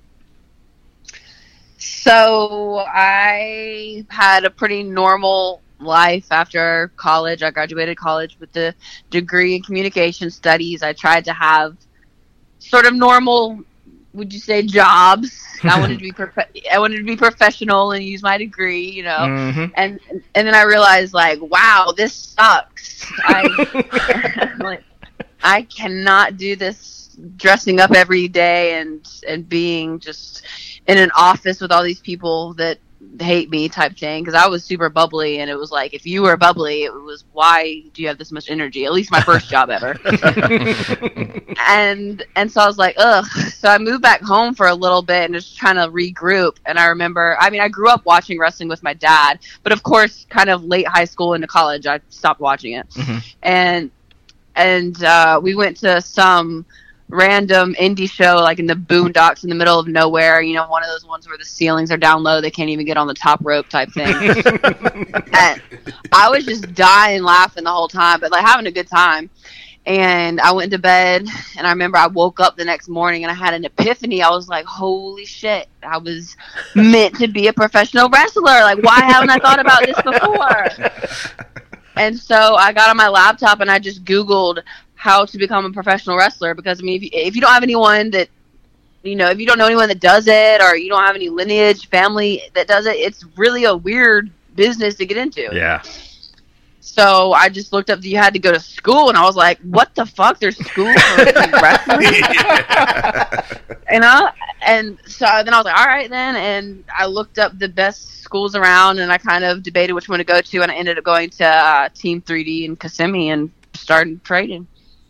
Speaker 7: So I had a pretty normal life after college. I graduated college with a degree in communication studies. I tried to have sort of normal, would you say, jobs. I wanted to be professional and use my degree,
Speaker 4: Mm-hmm.
Speaker 7: and then I realized, like, wow, this sucks. I cannot do this dressing up every day and being just in an office with all these people that hate me type thing, because I was super bubbly, and it was like, if you were bubbly, it was, why do you have this much energy? At least my first job ever. and so I was like, ugh. So I moved back home for a little bit and just trying to regroup. And I remember, I grew up watching wrestling with my dad, but of course, kind of late high school into college, I stopped watching it. Mm-hmm. And we went to some random indie show, like in the boondocks in the middle of nowhere, one of those ones where the ceilings are down low, they can't even get on the top rope type thing. And I was just dying laughing the whole time, but like having a good time. And I went to bed, and I remember I woke up the next morning and I had an epiphany. I was like, holy shit, I was meant to be a professional wrestler. Like, why haven't I thought about this before? And so I got on my laptop and I just Googled how to become a professional wrestler, because if you don't have anyone that, if you don't know anyone that does it, or you don't have any lineage, family that does it, it's really a weird business to get into.
Speaker 5: Yeah.
Speaker 7: So I just looked up, you had to go to school, and I was like, what the fuck? There's school for wrestling? And so then I was like, all right then, and I looked up the best schools around, and I kind of debated which one to go to, and I ended up going to Team 3D in Kissimmee and started training.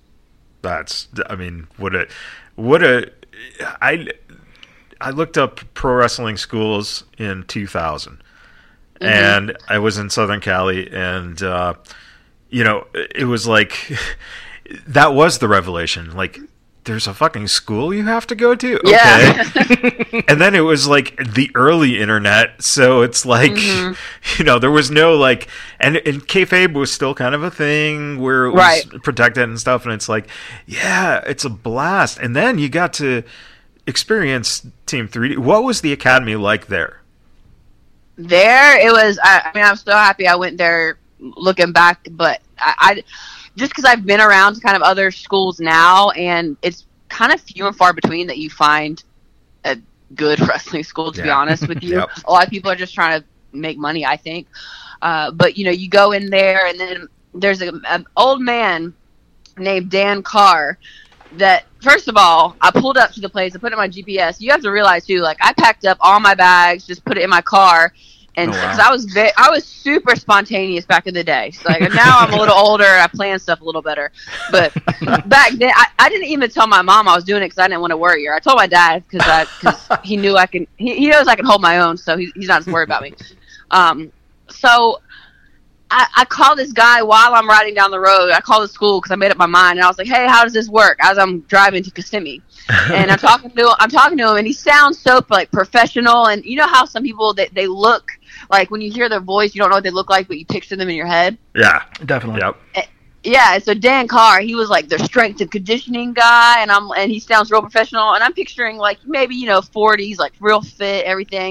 Speaker 5: I looked up pro wrestling schools in 2000, and I was in Southern Cali, and it was like that was the revelation. Like, there's a fucking school you have to go to?
Speaker 7: Yeah.
Speaker 5: Okay. And then it was like the early internet, so it's like, there was no like, and kayfabe was still kind of a thing where it was protected and stuff, and it's like, yeah, it's a blast. And then you got to experience Team 3D. What was the academy like there?
Speaker 7: There, it was, I'm so happy I went there looking back, but I just because I've been around kind of other schools now, and it's kind of few and far between that you find a good wrestling school, to be honest with you. Yep. A lot of people are just trying to make money, I think. But, you go in there, and then there's an old man named Dan Carr that, first of all, I pulled up to the place, I put it in my GPS. You have to realize, too, like, I packed up all my bags, just put it in my car. And because I was super spontaneous back in the day. So like, now I'm a little older, I plan stuff a little better. But back then, I didn't even tell my mom I was doing it because I didn't want to worry her. I told my dad because he knew I can. He knows I can hold my own, so he's not as worried about me. So I call this guy while I'm riding down the road. I call the school because I made up my mind, and I was like, "Hey, how does this work?" As I'm driving to Kissimmee, and I'm talking to him, and he sounds so like professional. And you know how some people they look like when you hear their voice, you don't know what they look like, but you picture them in your head.
Speaker 5: Yeah,
Speaker 4: Definitely.
Speaker 5: Yep.
Speaker 7: Yeah, so Dan Carr, he was like the strength and conditioning guy, and he sounds real professional, and I'm picturing like maybe 40s, like real fit, everything.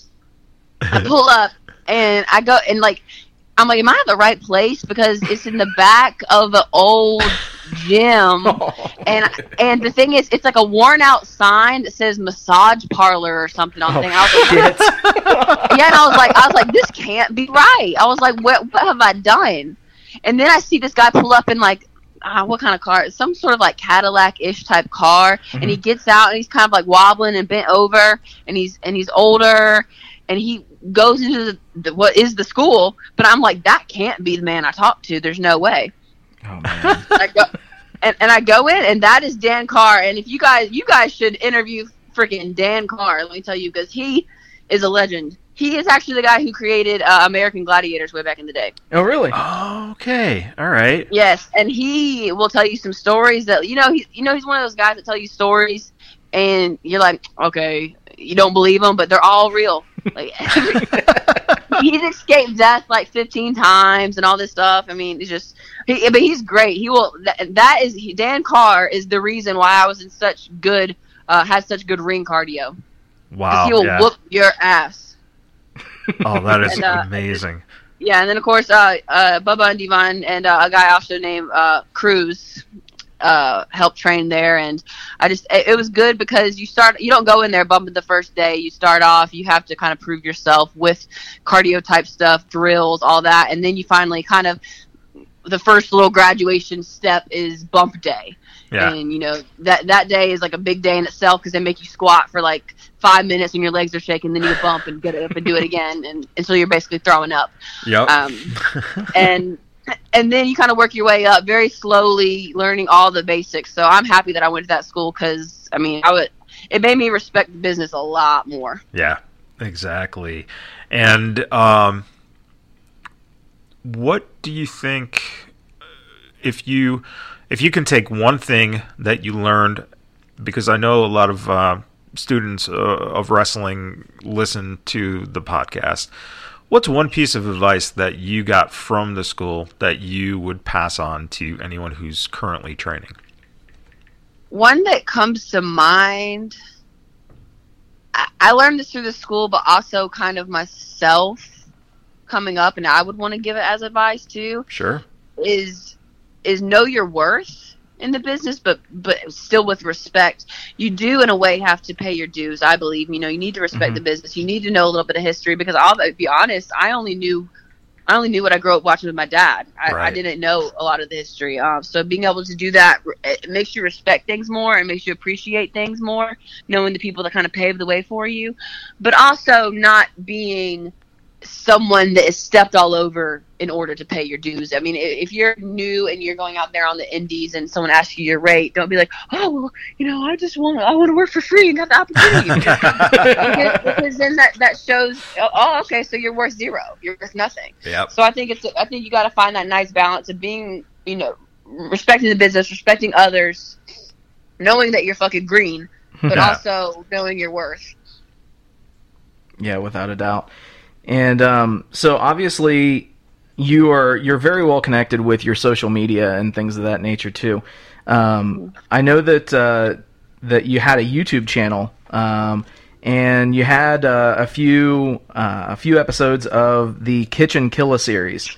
Speaker 7: I pull up and I go and like. I'm like, am I at the right place? Because it's in the back of an old gym, and the thing is, it's like a worn out sign that says massage parlor or something on the thing. I was like, yeah, and I was like, this can't be right. I was like, what have I done? And then I see this guy pull up in like, what kind of car? Some sort of like Cadillac-ish type car, and he gets out and he's kind of like wobbling and bent over, and he's older. And he goes into what is the school, but I'm like, that can't be the man I talked to. There's no way.
Speaker 4: Oh man!
Speaker 7: I go in, and that is Dan Carr. And if you guys should interview freaking Dan Carr. Let me tell you, because he is a legend. He is actually the guy who created American Gladiators way back in the day.
Speaker 4: Oh really?
Speaker 5: Oh, okay. All right.
Speaker 7: Yes, and he will tell you some stories that he's one of those guys that tell you stories, and you're like, okay, you don't believe them, but they're all real. Like he's escaped death like 15 times and all this stuff. I mean, it's just but he's great. He will. Dan Carr is the reason why I was in such good had such good ring cardio.
Speaker 5: Wow.
Speaker 7: He will whoop your ass.
Speaker 5: Oh, that is amazing.
Speaker 7: Yeah, and then of course Bubba and Devon and a guy also named Cruz helped train there, and it was good because you don't go in there bumping the first day. You start off, you have to kind of prove yourself with cardio type stuff, drills, all that, and then you finally kind of the first little graduation step is bump day. Yeah. And that day is like a big day in itself because they make you squat for like 5 minutes and your legs are shaking, then you bump and get up and do it again, and until you're basically throwing up.
Speaker 5: Yep.
Speaker 7: And then you kind of work your way up very slowly, learning all the basics. So I'm happy that I went to that school because, I mean, it made me respect the business a lot more.
Speaker 5: Yeah, exactly. And what do you think, if you can take one thing that you learned, because I know a lot of students of wrestling listen to the podcast, what's one piece of advice that you got from the school that you would pass on to anyone who's currently training?
Speaker 7: One that comes to mind, I learned this through the school, but also kind of myself coming up, and I would want to give it as advice too.
Speaker 5: Sure.
Speaker 7: Is know your worth in the business, but still with respect. You do in a way have to pay your dues, I believe. You need to respect the business. You need to know a little bit of history, because I'll be honest, I only knew what I grew up watching with my dad. I didn't know a lot of the history. So being able to do that, it makes you respect things more and makes you appreciate things more, knowing the people that kind of paved the way for you, but also not being someone that is stepped all over in order to pay your dues. I mean, if you're new and you're going out there on the indies and someone asks you your rate, don't be like, oh, well, I want to work for free and have the opportunity. because then that shows, oh, okay, so you're worth zero. You're worth nothing.
Speaker 5: Yep.
Speaker 7: So I think you got to find that nice balance of being, respecting the business, respecting others, knowing that you're fucking green, but also knowing your worth.
Speaker 4: Yeah, without a doubt. And so obviously you're very well connected with your social media and things of that nature too. I know that you had a YouTube channel, and you had a few episodes of the Kitchen Killa series.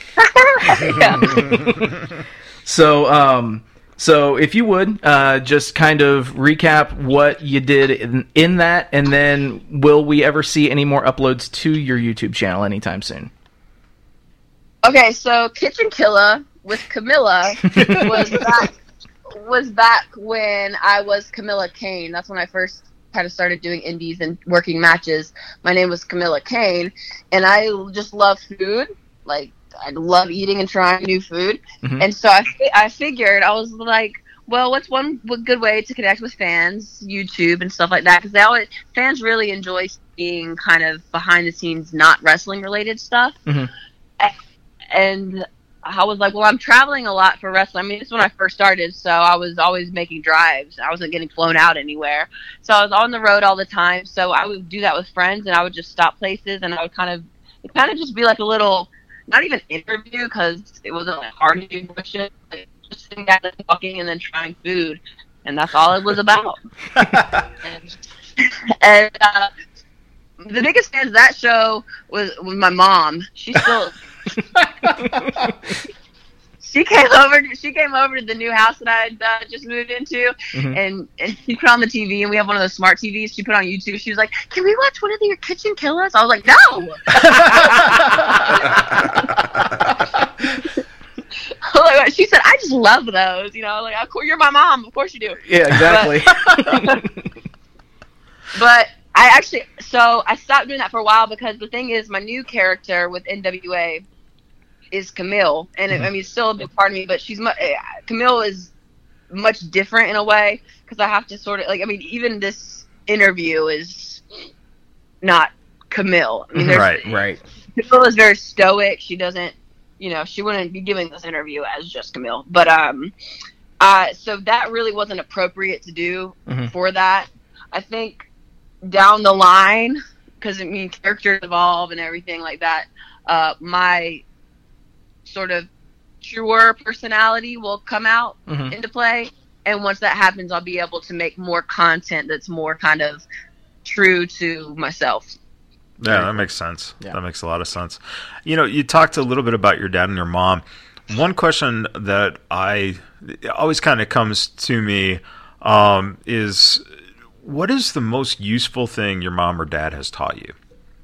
Speaker 4: So if you would just kind of recap what you did in that, and then will we ever see any more uploads to your YouTube channel anytime soon?
Speaker 7: Okay, so Kitchen Killa with Camilla was back when I was Camilla Kane. That's when I first kind of started doing indies and working matches. My name was Camilla Kane, and I just love food. Like, I love eating and trying new food. Mm-hmm. And so I figured, I was like, well, what's one good way to connect with fans? YouTube and stuff like that, because fans really enjoy seeing kind of behind the scenes, not wrestling related stuff. Mm-hmm. and I was like, well, I'm traveling a lot for wrestling. I mean, this is when I first started, so I was always making drives. I wasn't getting flown out anywhere. So I was on the road all the time. So I would do that with friends, and I would just stop places, and I would kind of just be like a little, not even interview, because it wasn't like hard to do shit, like just sitting down and talking and then trying food. And that's all it was about. and the biggest fan of that show was my mom. She still... She came over to the new house that I had just moved into, and she put on the TV, and we have one of those smart TVs. She put on YouTube. She was like, "Can we watch one of your kitchen killers?" I was like, "No." She said, "I just love those." You know, like, of course, you're my mom. Of course you do.
Speaker 4: Yeah, exactly.
Speaker 7: But I stopped doing that for a while because the thing is, my new character with NWA is Camille, and I mean, it's still a big part of me, but Camille is much different in a way, because I have to sort of, like, I mean, even this interview is not Camille. I mean,
Speaker 4: right.
Speaker 7: Camille is very stoic. She doesn't, she wouldn't be giving this interview as just Camille, but so that really wasn't appropriate to do for that. I think down the line, because I mean, characters evolve and everything like that, my sort of truer personality will come out into play, and once that happens, I'll be able to make more content that's more kind of true to myself.
Speaker 5: Yeah, that makes sense.
Speaker 4: Yeah.
Speaker 5: That makes a lot of sense. You talked a little bit about your dad and your mom. One question that always kind of comes to me is, what is the most useful thing your mom or dad has taught you?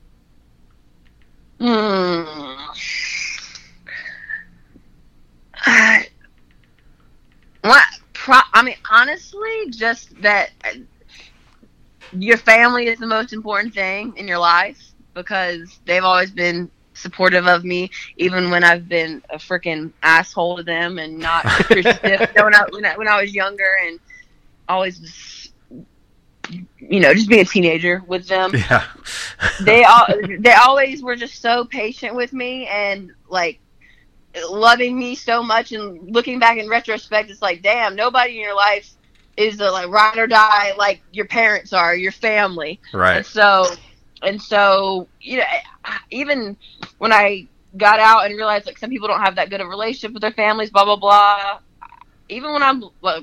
Speaker 7: I mean, honestly, just that your family is the most important thing in your life, because they've always been supportive of me, even when I've been a freaking asshole to them and not appreciative. when I was younger, and always, just being a teenager with them.
Speaker 5: Yeah.
Speaker 7: they always were just so patient with me, and like loving me so much. And looking back in retrospect, it's like, damn, nobody in your life is a like ride or die like your parents are, your family.
Speaker 5: Right.
Speaker 7: And so even when I got out and realized like some people don't have that good of a relationship with their families, blah blah blah. Even when I'm like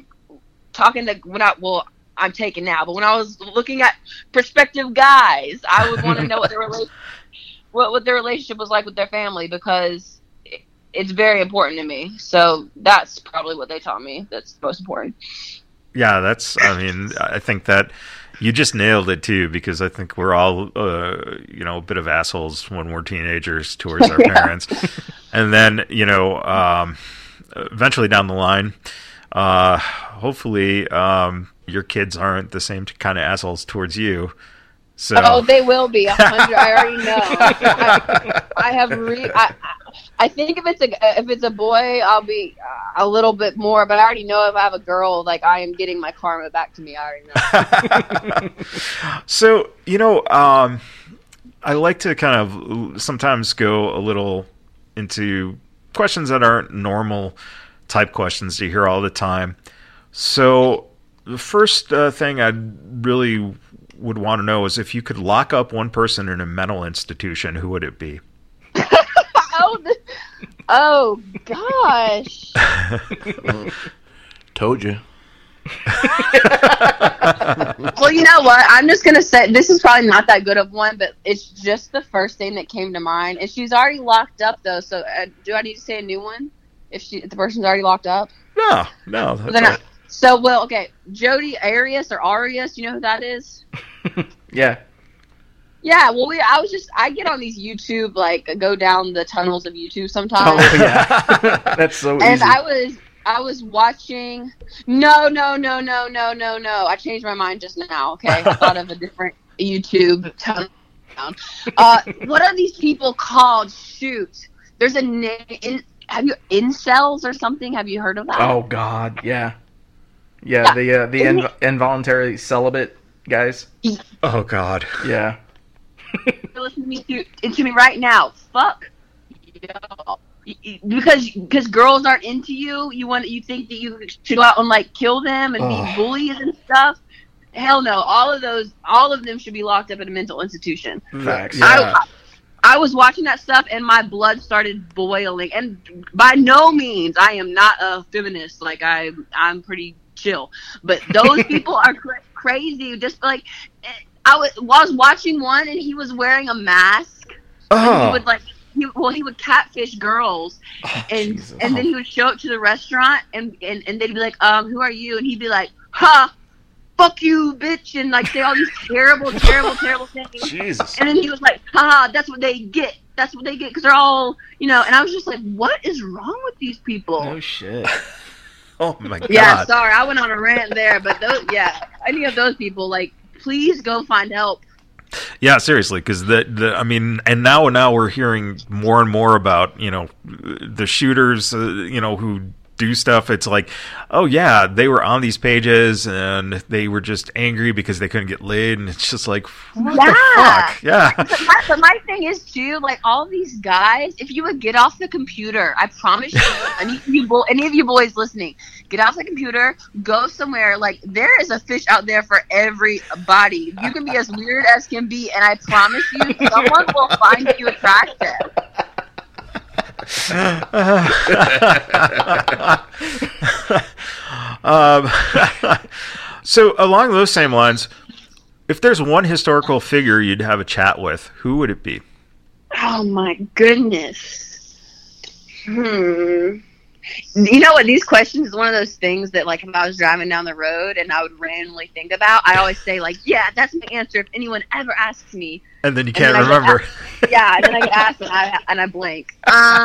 Speaker 7: I'm taken now, but when I was looking at prospective guys, I would want to know what their relationship was like with their family, because it's very important to me. So that's probably what they taught me. That's most important.
Speaker 5: Yeah, I think that you just nailed it too, because I think we're all, a bit of assholes when we're teenagers towards our parents. And then, eventually down the line, hopefully, your kids aren't the same kind of assholes towards you. So.
Speaker 7: They will be 100. I already know. I have. I think if it's a boy, I'll be a little bit more. But I already know if I have a girl, like, I am getting my karma back to me. I already know.
Speaker 5: So I like to kind of sometimes go a little into questions that aren't normal type questions you hear all the time. So the first thing I really would want to know is, if you could lock up one person in a mental institution, who would it be?
Speaker 7: Oh gosh.
Speaker 3: Told you.
Speaker 7: Well, you know what? I'm just gonna say this is probably not that good of one, but it's just the first thing that came to mind. And she's already locked up, though. So do I need to say a new one if the person's already locked up?
Speaker 5: No. That's all right.
Speaker 7: So, well, okay, Jodi Arias or Arias, you know who that is?
Speaker 4: Yeah.
Speaker 7: Yeah, well, I get on these YouTube, like, go down the tunnels of YouTube sometimes.
Speaker 4: Oh, yeah. That's so easy.
Speaker 7: And I was watching, no, I changed my mind just now, okay? I thought of a different YouTube tunnel. What are these people called? Shoot. There's a name, have you, incels or something? Have you heard of that?
Speaker 4: Oh, God, yeah. Yeah, the involuntary celibate guys.
Speaker 5: Oh, God.
Speaker 4: Yeah.
Speaker 7: Listen to me right now. Fuck y'all. because girls aren't into you. You think that you should go out and like kill them and be bullies and stuff. Hell no! All of them should be locked up in a mental institution.
Speaker 4: Facts.
Speaker 5: Yeah.
Speaker 7: I was watching that stuff and my blood started boiling. And by no means I am not a feminist. Like I'm pretty chill, but those people are crazy. Just like I was watching one and he was wearing a mask. And he would like. He would catfish girls, and then he would show up to the restaurant, and they'd be like, who are you? And he'd be like, ha, fuck you, bitch, and like say all these terrible things.
Speaker 5: Jesus.
Speaker 7: And then he was like, haha, that's what they get, because they're all, and I was just like, what is wrong with these people?
Speaker 4: No shit.
Speaker 5: Oh my God.
Speaker 7: Yeah, sorry, I went on a rant there, but any of those people, like, please go find help.
Speaker 5: Yeah, seriously, because I mean, and now we're hearing more and more about, the shooters, who do stuff. It's like, oh yeah, they were on these pages and they were just angry because they couldn't get laid, and it's just like, what the fuck? Yeah.
Speaker 7: But my thing is too, like, all these guys, if you would get off the computer, I promise you, any of you boys listening, get off the computer, go somewhere. Like, there is a fish out there for everybody. You can be as weird as can be, and I promise you, someone will find you attractive.
Speaker 5: So along those same lines, if there's one historical figure you'd have a chat with, who would it be?
Speaker 7: Oh my goodness. You know what? These questions is one of those things that, like, if I was driving down the road and I would randomly think about, I always say, like, yeah, that's my answer if anyone ever asks me.
Speaker 5: And then you can't remember.
Speaker 7: Yeah, and then I get asked and I blank.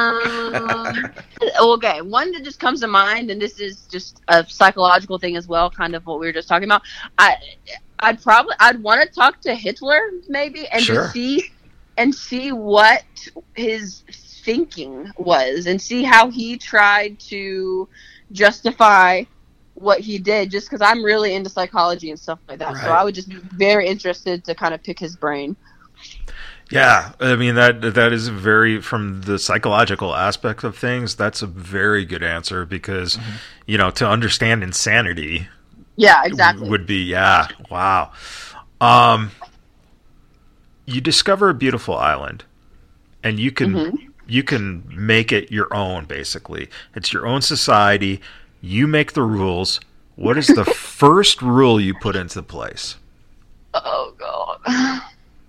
Speaker 7: Okay, one that just comes to mind, and this is just a psychological thing as well, kind of what we were just talking about. I'd want to talk to Hitler maybe and
Speaker 5: Sure.
Speaker 7: just see what his thinking was and see how he tried to justify what he did, just because I'm really into psychology and stuff like that.
Speaker 5: Right.
Speaker 7: So I would just be very interested to kind of pick his brain.
Speaker 5: Yeah, I mean, that is very, from the psychological aspect of things, that's a very good answer because, to understand insanity.
Speaker 7: Yeah, exactly.
Speaker 5: Would be, wow. You discover a beautiful island, and you can make it your own, basically. It's your own society. You make the rules. What is the first rule you put into place?
Speaker 7: Oh, God.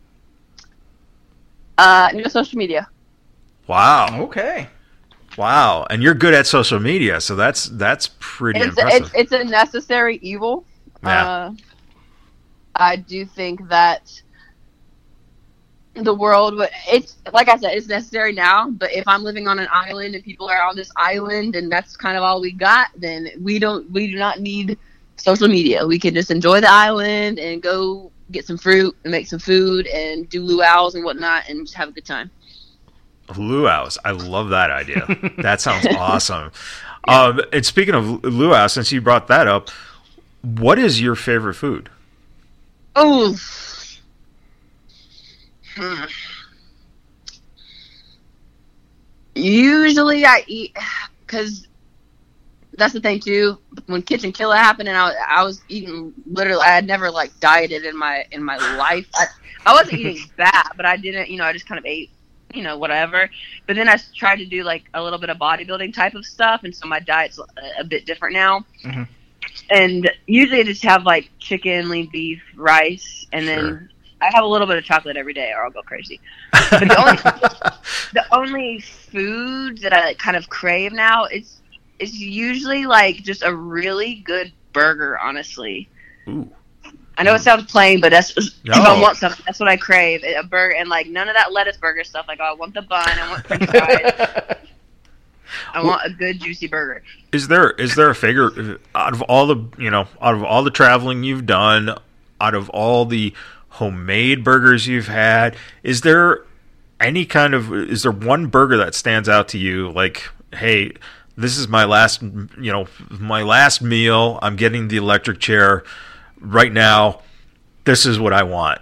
Speaker 7: No social media.
Speaker 5: Wow.
Speaker 4: Okay.
Speaker 5: Wow. And you're good at social media, so that's pretty impressive.
Speaker 7: It's a necessary evil.
Speaker 5: Yeah.
Speaker 7: I do think that the world, it's like I said, it's necessary now, but if I'm living on an island and people are on this island and that's kind of all we got, then we do not need social media. We can just enjoy the island and go get some fruit and make some food and do luau's and whatnot and just have a good time.
Speaker 5: Luau's. I love that idea. That sounds awesome. And speaking of luau, since you brought that up, what is your favorite food?
Speaker 7: Oh, usually I eat, because that's the thing too. When Kitchen Killer happened, and I was eating literally, I had never like dieted in my life. I wasn't eating bad, but I didn't, I just kind of ate, whatever. But then I tried to do like a little bit of bodybuilding type of stuff, and so my diet's a bit different now. Mm-hmm. And usually I just have like chicken, lean beef, rice, and then I have a little bit of chocolate every day, or I'll go crazy. But the only food that I kind of crave now is usually like just a really good burger. Honestly,
Speaker 5: ooh.
Speaker 7: I know it sounds plain, but if I want something, that's what I crave. A burger, and like none of that lettuce burger stuff. Like, I want the bun, I want French fries. I want a good juicy burger.
Speaker 5: Is there a figure out of all the traveling you've done, out of all the homemade burgers you've had, is there one burger that stands out to you? Like, hey, this is my last meal. I'm getting the electric chair right now. This is what I want.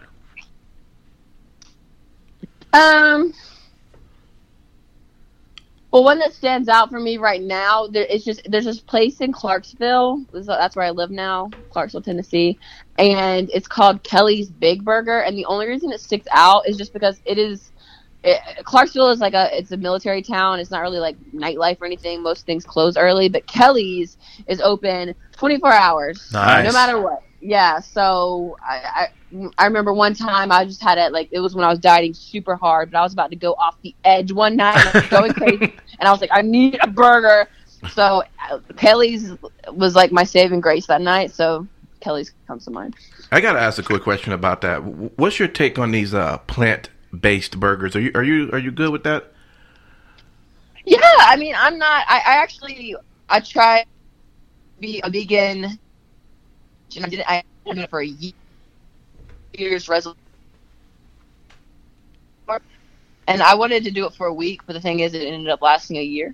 Speaker 7: Well, one that stands out for me right now, there's this place in Clarksville. That's where I live now, Clarksville, Tennessee, and it's called Kelly's Big Burger. And the only reason it sticks out is just because Clarksville is it's a military town. It's not really like nightlife or anything. Most things close early, but Kelly's is open 24 hours,
Speaker 5: Nice.
Speaker 7: no matter what. Yeah, so I remember one time I just had it was when I was dieting super hard, but I was about to go off the edge one night, and I was going crazy, and I was like, I need a burger. So Kelly's was like my saving grace that night. So Kelly's comes to mind.
Speaker 3: I gotta ask a quick question about that. What's your take on these plant-based burgers? Are you good with that?
Speaker 7: Yeah, I mean, I'm not. I tried to be a vegan. I did it for a year's resolution, and I wanted to do it for a week, but the thing is, it ended up lasting a year.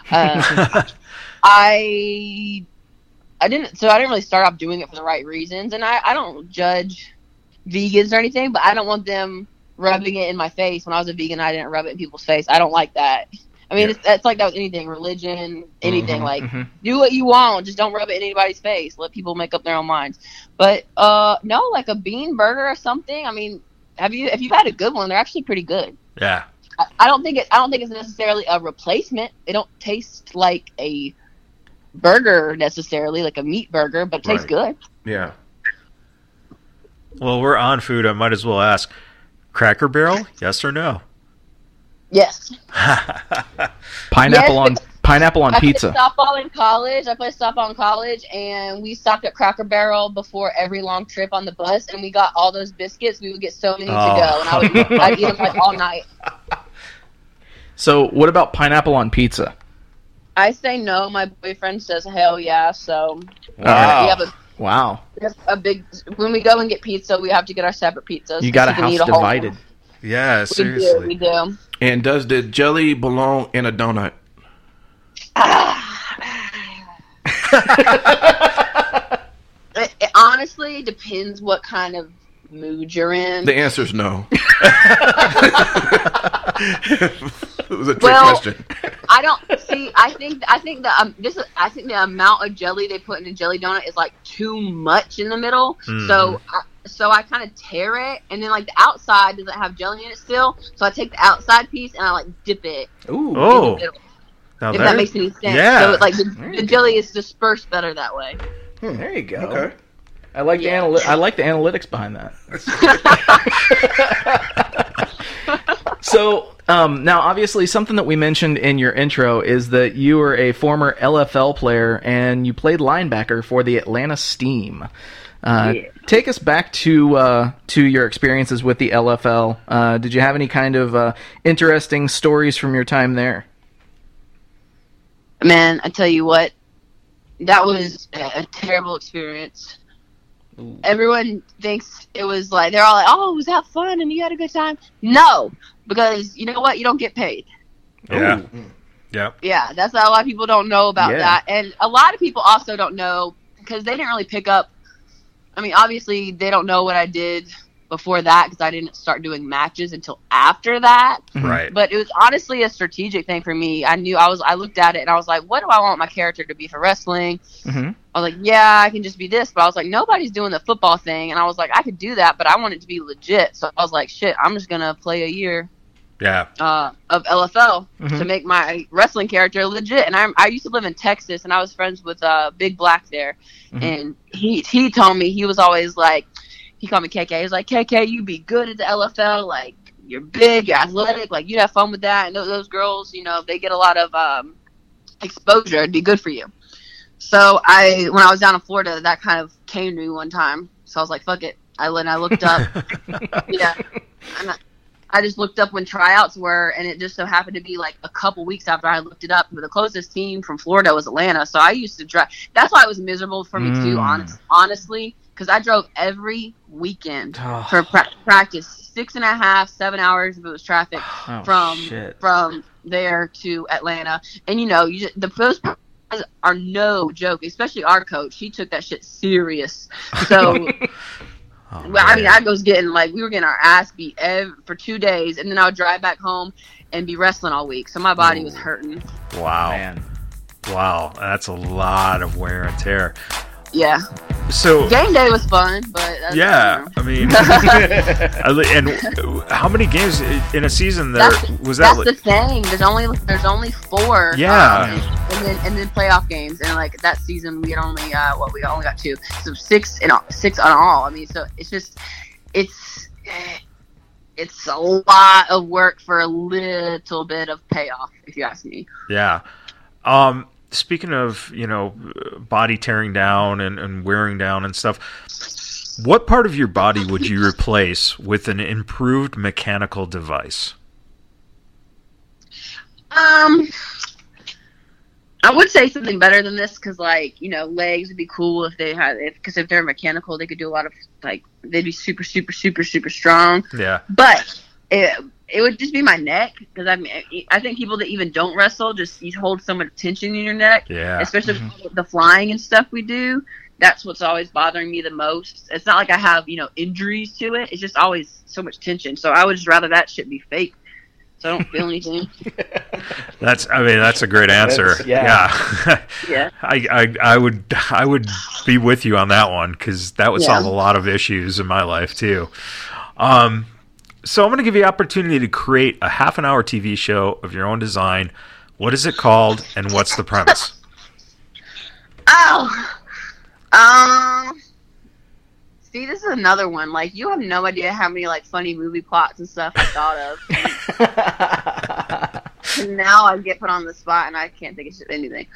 Speaker 7: I didn't really start off doing it for the right reasons, and I don't judge vegans or anything, but I don't want them rubbing it in my face. When I was a vegan, I didn't rub it in people's face. I don't like that. I mean, it's like that with anything, religion, anything. Do what you want, just don't rub it in anybody's face. Let people make up their own minds. But no, like a bean burger or something. I mean, if you've had a good one, they're actually pretty good.
Speaker 5: Yeah.
Speaker 7: I don't think it's necessarily a replacement. It don't taste like a burger necessarily, like a meat burger, but it tastes good.
Speaker 3: Yeah.
Speaker 5: Well, we're on food. I might as well ask: Cracker Barrel, yes or no?
Speaker 7: Yes.
Speaker 4: Pineapple on pizza.
Speaker 7: I played softball in college, and we stopped at Cracker Barrel before every long trip on the bus, and we got all those biscuits. We would get so many to go, and I'd eat them like all night.
Speaker 4: So, what about pineapple on pizza?
Speaker 7: I say no. My boyfriend says hell yeah. So
Speaker 4: Wow.
Speaker 7: we have a big. When we go and get pizza, we have to get our separate pizzas.
Speaker 4: You got a
Speaker 7: so
Speaker 4: house divided.
Speaker 5: Yeah, seriously.
Speaker 7: We do.
Speaker 3: And does the jelly belong in a donut?
Speaker 7: It honestly depends what kind of mood you're in.
Speaker 3: The answer is no. It was a trick question.
Speaker 7: I don't see. I think the amount of jelly they put in a jelly donut is like too much in the middle. Mm. So I kind of tear it, and then like the outside doesn't have jelly in it still. So I take the outside piece and I like dip it.
Speaker 4: Ooh.
Speaker 7: In
Speaker 5: Oh.
Speaker 7: the middle,
Speaker 5: Now
Speaker 7: if
Speaker 5: there-
Speaker 7: that makes any sense.
Speaker 5: Yeah.
Speaker 7: So like the jelly is dispersed better that way.
Speaker 4: There you go.
Speaker 3: Okay.
Speaker 4: I like
Speaker 7: Yeah.
Speaker 4: I like the analytics behind that. So now, obviously, something that we mentioned in your intro is that you were a former LFL player and you played linebacker for the Atlanta Steam. Take us back to your experiences with the LFL. Did you have any kind of interesting stories from your time there?
Speaker 7: Man, I tell you what, that was a terrible experience.
Speaker 4: Ooh.
Speaker 7: Everyone thinks it was like, they're all like, oh, was that fun and you had a good time? No, because you know what? You don't get paid.
Speaker 5: Yeah.
Speaker 4: Ooh.
Speaker 5: Yep.
Speaker 7: Yeah, that's a lot of people don't know about
Speaker 4: Yeah.
Speaker 7: that. And a lot of people also don't know because they didn't really pick up. I mean, obviously, they don't know what I did before that because I didn't start doing matches until after that.
Speaker 5: Right.
Speaker 7: But it was honestly a strategic thing for me. I looked at it and I was like, what do I want my character to be for wrestling?
Speaker 4: Mm-hmm.
Speaker 7: I was like, yeah, I can just be this. But I was like, nobody's doing the football thing. And I was like, I could do that, but I want it to be legit. So I was like, shit, I'm just going to play a year
Speaker 5: Yeah.
Speaker 7: of LFL
Speaker 4: Mhm.
Speaker 7: to make my wrestling character legit. And I used to live in Texas, and I was friends with Big Black there.
Speaker 4: Mhm.
Speaker 7: And he told me, he was always like, he called me KK. He was like, KK, you be good at the LFL. Like, you're big, you're athletic. Like, you'd have fun with that. And those girls, you know, they get a lot of exposure. It'd be good for you. So when I was down in Florida, that kind of came to me one time. So I was like, fuck it. I looked up. Yeah. And I just looked up when tryouts were, and it just so happened to be like a couple weeks after I looked it up. But the closest team from Florida was Atlanta, so I used to drive. That's why it was miserable for me too, honestly, because I drove every weekend for practice, 6.5, 7 hours if it was traffic from there to Atlanta. And you know, the first are no joke, especially our coach. He took that shit serious. So
Speaker 5: Oh,
Speaker 7: Well, I mean,
Speaker 5: man.
Speaker 7: I was getting we were getting our ass beat for 2 days, and then I would drive back home and be wrestling all week. So my body was hurting.
Speaker 5: Wow.
Speaker 4: Man.
Speaker 5: Wow. That's a lot of wear and tear.
Speaker 7: Yeah,
Speaker 5: So,
Speaker 7: game day was fun, but
Speaker 5: yeah, I mean, and how many games in a season
Speaker 7: that's
Speaker 5: that?
Speaker 7: the thing. There's only 4.
Speaker 5: Yeah.
Speaker 7: And then playoff games, and that season we had only we only got 2, so 6 on all. I mean, so it's a lot of work for a little bit of payoff, if you ask me.
Speaker 5: Yeah. Speaking of, body tearing down and wearing down and stuff, what part of your body would you replace with an improved mechanical device?
Speaker 7: I would say something better than this, because legs would be cool if they had it, because if they're mechanical, they could do a lot of they'd be super super super super strong.
Speaker 5: Yeah.
Speaker 7: But it would just be my neck, because I think people that even don't wrestle, you hold so much tension in your neck.
Speaker 5: Yeah.
Speaker 7: Especially with the flying and stuff we do. That's what's always bothering me the most. It's not like I have injuries to it. It's just always so much tension. So I would just rather that shit be fake, so I don't feel anything.
Speaker 5: That's a great answer.
Speaker 4: Yeah.
Speaker 7: Yeah.
Speaker 5: I would be with you on that one, because that would solve a lot of issues in my life too. So I'm going to give you the opportunity to create a half-an-hour TV show of your own design. What is it called, and what's the premise?
Speaker 7: See, this is another one. You have no idea how many funny movie plots and stuff I thought of. And now I get put on the spot and I can't think of anything.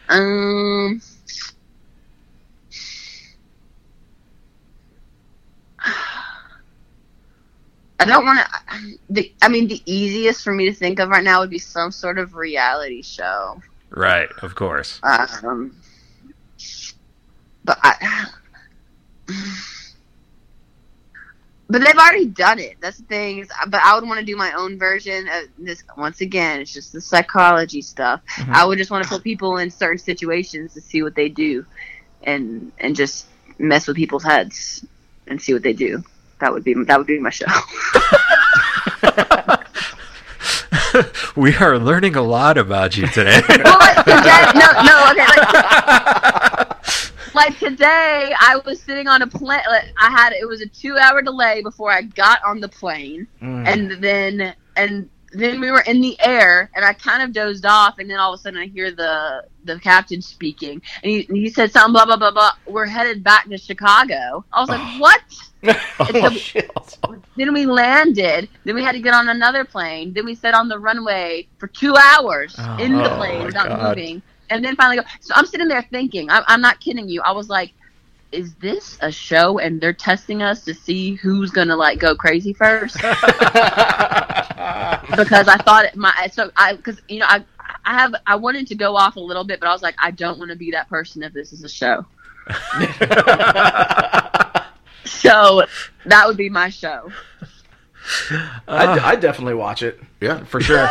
Speaker 7: I don't want to. The easiest for me to think of right now would be some sort of reality show.
Speaker 5: Right, of course.
Speaker 7: But they've already done it. That's the thing. But I would want to do my own version of this. Once again, it's just the psychology stuff.
Speaker 4: Mm-hmm.
Speaker 7: I would just want to put people in certain situations to see what they do, and just mess with people's heads and see what they do. That would be my show.
Speaker 5: We are learning a lot about you today.
Speaker 7: Well, today I was sitting on a plane. It was a 2-hour delay before I got on the plane, and then we were in the air, and I kind of dozed off, and then all of a sudden I hear the captain speaking, and he said something blah blah blah blah. We're headed back to Chicago. I was like, what?
Speaker 4: Shit.
Speaker 7: Then we landed. Then we had to get on another plane. Then we sat on the runway for 2 hours in the plane without moving. And then finally so I'm sitting there thinking, I'm not kidding you. I was like, is this a show and they're testing us to see who's going to go crazy first? Because I thought I wanted to go off a little bit, but I was like, I don't want to be that person if this is a show. So that would be my show.
Speaker 4: I'd definitely watch it.
Speaker 3: Yeah,
Speaker 4: For sure.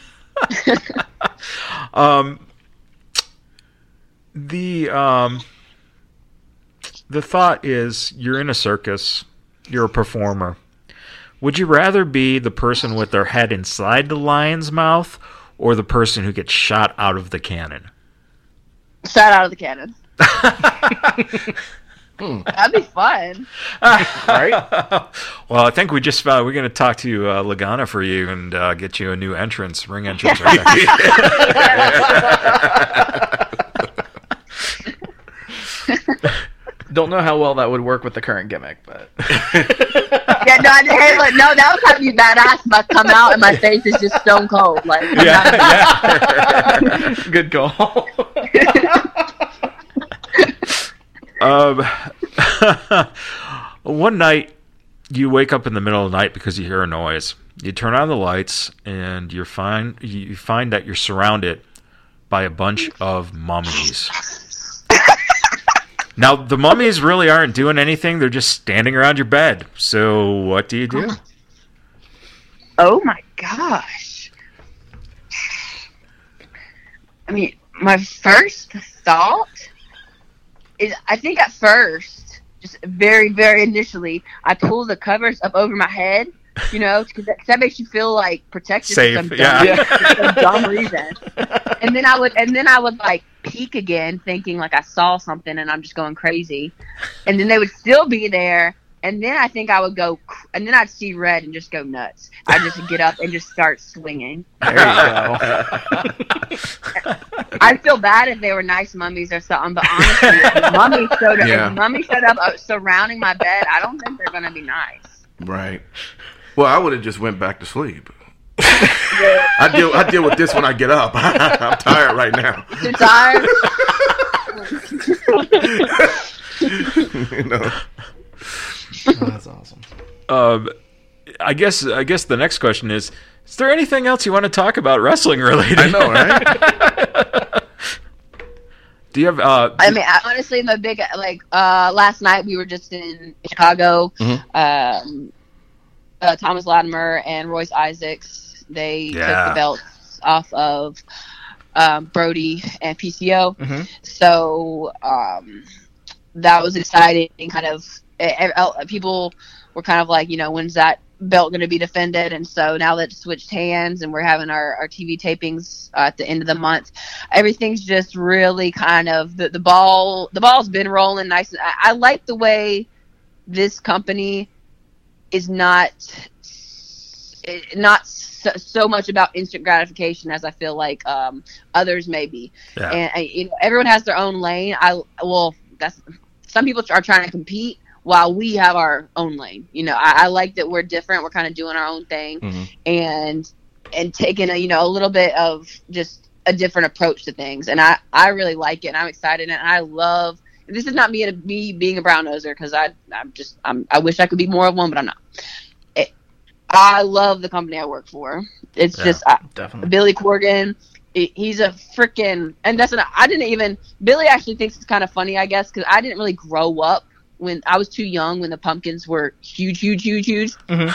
Speaker 5: The thought is, you're in a circus, you're a performer. Would you rather be the person with their head inside the lion's mouth, or the person who gets shot out of the cannon?
Speaker 7: Shot out of the cannon. That'd be fun.
Speaker 4: Right?
Speaker 5: Well, I think we just found we're going to talk to Lagana for you and get you a new entrance, ring entrance. Right there.
Speaker 4: Don't know how well that would work with the current gimmick, but
Speaker 7: Yeah, no, that would have you badass if I come out and my face is just stone cold.
Speaker 4: yeah. Good call.
Speaker 5: One night, you wake up in the middle of the night because you hear a noise. You turn on the lights, and you find that you're surrounded by a bunch of mummies. Now, the mummies really aren't doing anything. They're just standing around your bed. So what do you do?
Speaker 7: Oh, my gosh. I mean, my first thought is, I think at first, just very, very initially, I pull the covers up over my head, you know, because that makes you feel like protected
Speaker 5: Safe,
Speaker 7: for some dumb reason. And then I would like peek again, thinking like I saw something, and I'm just going crazy. And then they would still be there. And then I think I would go, and then I'd see red and just go nuts. I'd just get up and just start swinging.
Speaker 4: There you go.
Speaker 7: I'd feel bad if they were nice mummies or something, but honestly, if mummy showed up surrounding my bed, I don't think they're going to be nice.
Speaker 3: Right. Well, I would have just went back to sleep. I deal with this when I get up. I'm tired right now.
Speaker 7: You're tired?
Speaker 3: You know.
Speaker 4: Oh, that's awesome.
Speaker 5: I guess the next question is there anything else you want to talk about wrestling related?
Speaker 3: I know, right?
Speaker 5: Do you have?
Speaker 7: I mean, honestly, I'm a big last night we were just in Chicago.
Speaker 3: Mm-hmm.
Speaker 7: Thomas Latimer and Royce Isaacs, they took the belts off of Brody and PCO.
Speaker 4: Mm-hmm.
Speaker 7: So that was exciting. Kind of people were kind of like, you know, when's that belt going to be defended? And so now that it's switched hands and we're having our TV tapings at the end of the month, everything's just really kind of the ball's been rolling nice. I like the way this company is not so much about instant gratification as I feel like others may be.
Speaker 5: Yeah.
Speaker 7: And you know, everyone has their own lane. Some people are trying to compete while we have our own lane. You know, I like that we're different. We're kind of doing our own thing,
Speaker 3: Mm-hmm.
Speaker 7: and taking a little bit of just a different approach to things. And I really like it. And I'm excited, and I love. This is not me being a brown noser, because I wish I could be more of one, but I'm not. I love the company I work for. It's
Speaker 4: definitely
Speaker 7: Billy Corgan. He's a freaking, and Billy actually thinks it's kind of funny, I guess, because I didn't really grow up when I was too young when the Pumpkins were huge.
Speaker 4: Mm-hmm.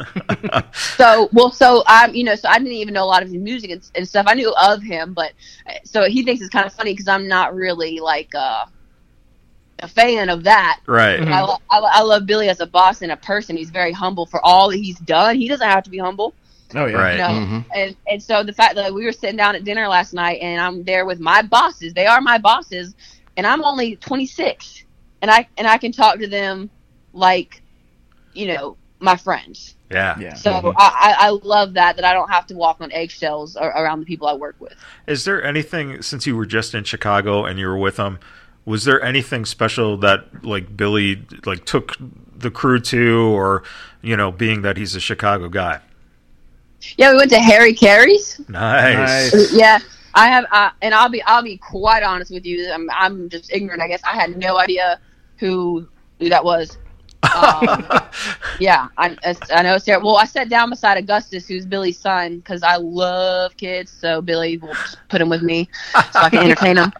Speaker 7: So I didn't even know a lot of his music and stuff. I knew of him, but so he thinks it's kind of funny because I'm not really like a fan of that.
Speaker 5: Right.
Speaker 7: Mm-hmm. I love Billy as a boss and a person. He's very humble for all that he's done. He doesn't have to be humble.
Speaker 4: Oh yeah.
Speaker 5: Right.
Speaker 7: You know?
Speaker 3: Mm-hmm.
Speaker 7: And so the fact that we were sitting down at dinner last night and I'm there with my bosses, they are my bosses, and I'm only 26, and I can talk to them like, you know, my friends.
Speaker 5: Yeah.
Speaker 7: So I love that I don't have to walk on eggshells around the people I work with.
Speaker 5: Is there anything, since you were just in Chicago and you were with them, was there anything special that like Billy like took the crew to, or, you know, being that he's a Chicago guy?
Speaker 7: Yeah, we went to Harry Carey's.
Speaker 5: Nice.
Speaker 7: Yeah, I have, and I'll be quite honest with you. I'm just ignorant, I guess. I had no idea who that was. Yeah, I know it's terrible. Well, I sat down beside Augustus, who's Billy's son, because I love kids. So Billy will just put him with me so I can entertain him.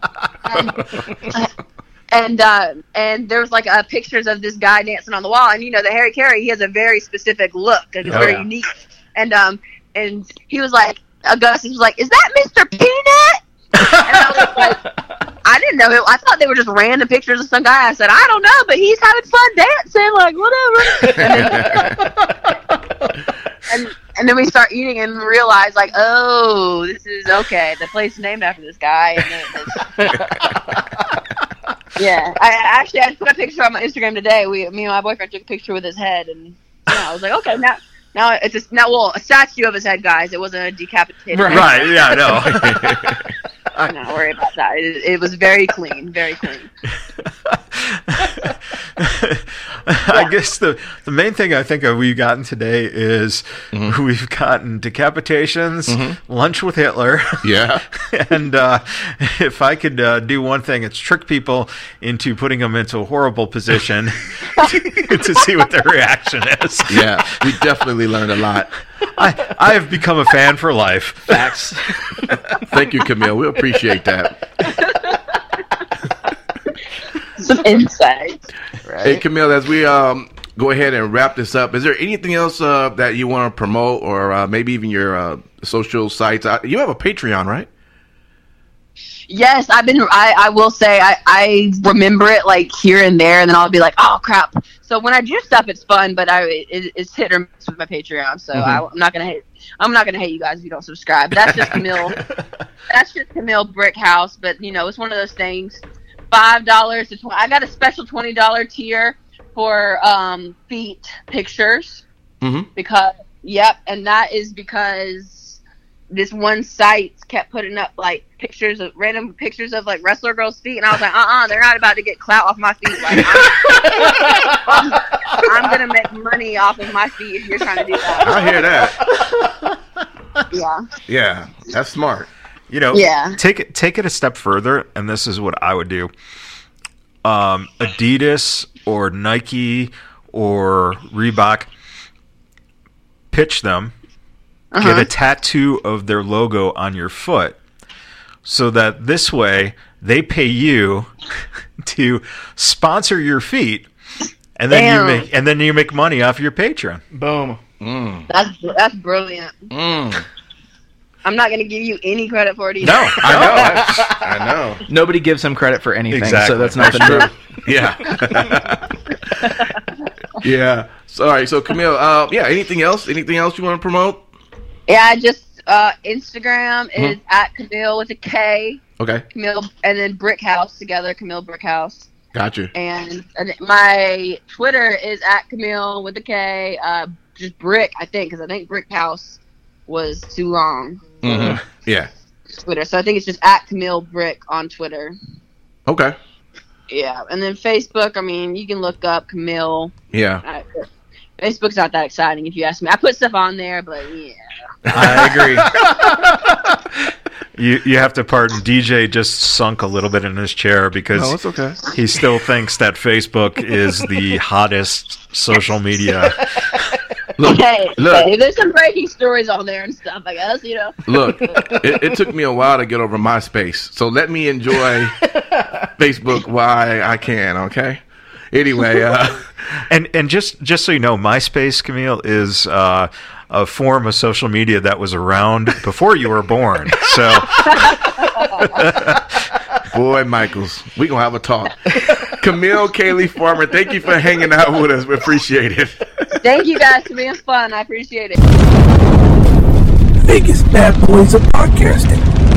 Speaker 7: And there was like pictures of this guy dancing on the wall, and you know, the Harry Carey, he has a very specific look. It's very unique. And he was like, Augustus was like, "Is that Mr. Peanut?" And I was like, I didn't know it. I thought they were just random pictures of some guy. I said, I don't know, but he's having fun dancing, like whatever. And then we start eating and realize, like, oh, this is okay. The place is named after this guy. Yeah, I put a picture on my Instagram today. Me and my boyfriend took a picture with his head, and I was like, okay, now it's a statue of his head, guys. It wasn't a decapitated.
Speaker 5: Right? Yeah, no.
Speaker 7: I'm not worried about that. It was very clean, very clean.
Speaker 5: I guess the main thing I think we've gotten today is we've gotten decapitations, lunch with Hitler.
Speaker 3: Yeah.
Speaker 5: And if I could do one thing, it's trick people into putting them into a horrible position to see what their reaction is.
Speaker 3: Yeah, we definitely learned a lot.
Speaker 5: I have become a fan for life.
Speaker 4: Facts.
Speaker 3: Thank you, Camille. We appreciate that.
Speaker 7: Some insight.
Speaker 4: Right?
Speaker 3: Hey, Camille, as we go ahead and wrap this up, is there anything else that you want to promote, or maybe even your social sites? You have a Patreon, right?
Speaker 7: Yes, I will say I remember it like here and there, and then I'll be like, oh crap. So when I do stuff, it's fun, but it's hit or miss with my Patreon. So I'm not gonna hate you guys if you don't subscribe. That's just Camille. That's just Camille Brickhouse. But it's one of those things. $5 to $20. I got a special $20 tier for feet pictures. Because and that is because this one site kept putting up like random pictures of like wrestler girls' feet, and I was like, they're not about to get clout off my feet. Like, I'm gonna make money off of my feet if you're trying to do that.
Speaker 3: I hear that. Yeah, that's smart.
Speaker 5: Take it a step further, and this is what I would do. Adidas or Nike or Reebok, pitch them. Get a tattoo of their logo on your foot, so that this way they pay you to sponsor your feet, and then you make money off your Patreon.
Speaker 4: Boom.
Speaker 7: That's brilliant. I'm not going to give you any credit for it either.
Speaker 3: No, I know.
Speaker 4: Nobody gives him credit for anything,
Speaker 5: Exactly.
Speaker 4: so that's nothing new.
Speaker 3: Yeah. Yeah. Sorry. So Camille, anything else? Anything else you want to promote?
Speaker 7: Yeah, just Instagram is at Camille with a K.
Speaker 3: Okay.
Speaker 7: Camille, and then Brickhouse together, Camille Brickhouse.
Speaker 3: Gotcha.
Speaker 7: And my Twitter is at Camille with a K. Just Brick, I think, because I think Brickhouse was too long.
Speaker 3: Yeah.
Speaker 7: Twitter, so I think it's just at Camille Brick on Twitter.
Speaker 3: Okay.
Speaker 7: Yeah, and then Facebook. I mean, you can look up Camille.
Speaker 3: Yeah.
Speaker 7: Facebook's not that exciting if you ask me. I put stuff on there, but yeah.
Speaker 4: I
Speaker 5: agree. You have to pardon DJ. Just sunk a little bit in his chair because
Speaker 3: it's okay.
Speaker 5: He still thinks that Facebook is the hottest social media.
Speaker 3: Look,
Speaker 7: hey, there's some breaking stories on there and stuff, I guess,
Speaker 3: Look, it took me a while to get over MySpace, so let me enjoy Facebook while I can, okay? Anyway,
Speaker 5: and just so you know, MySpace, Camille, is a form of social media that was around before you were born. So,
Speaker 3: boy, Michaels, we gonna have a talk. Camille Kaylee Farmer, thank you for hanging out with us. We appreciate it.
Speaker 7: Thank you guys for being fun. I appreciate it.
Speaker 2: Vegas Bad Boys of Podcasting.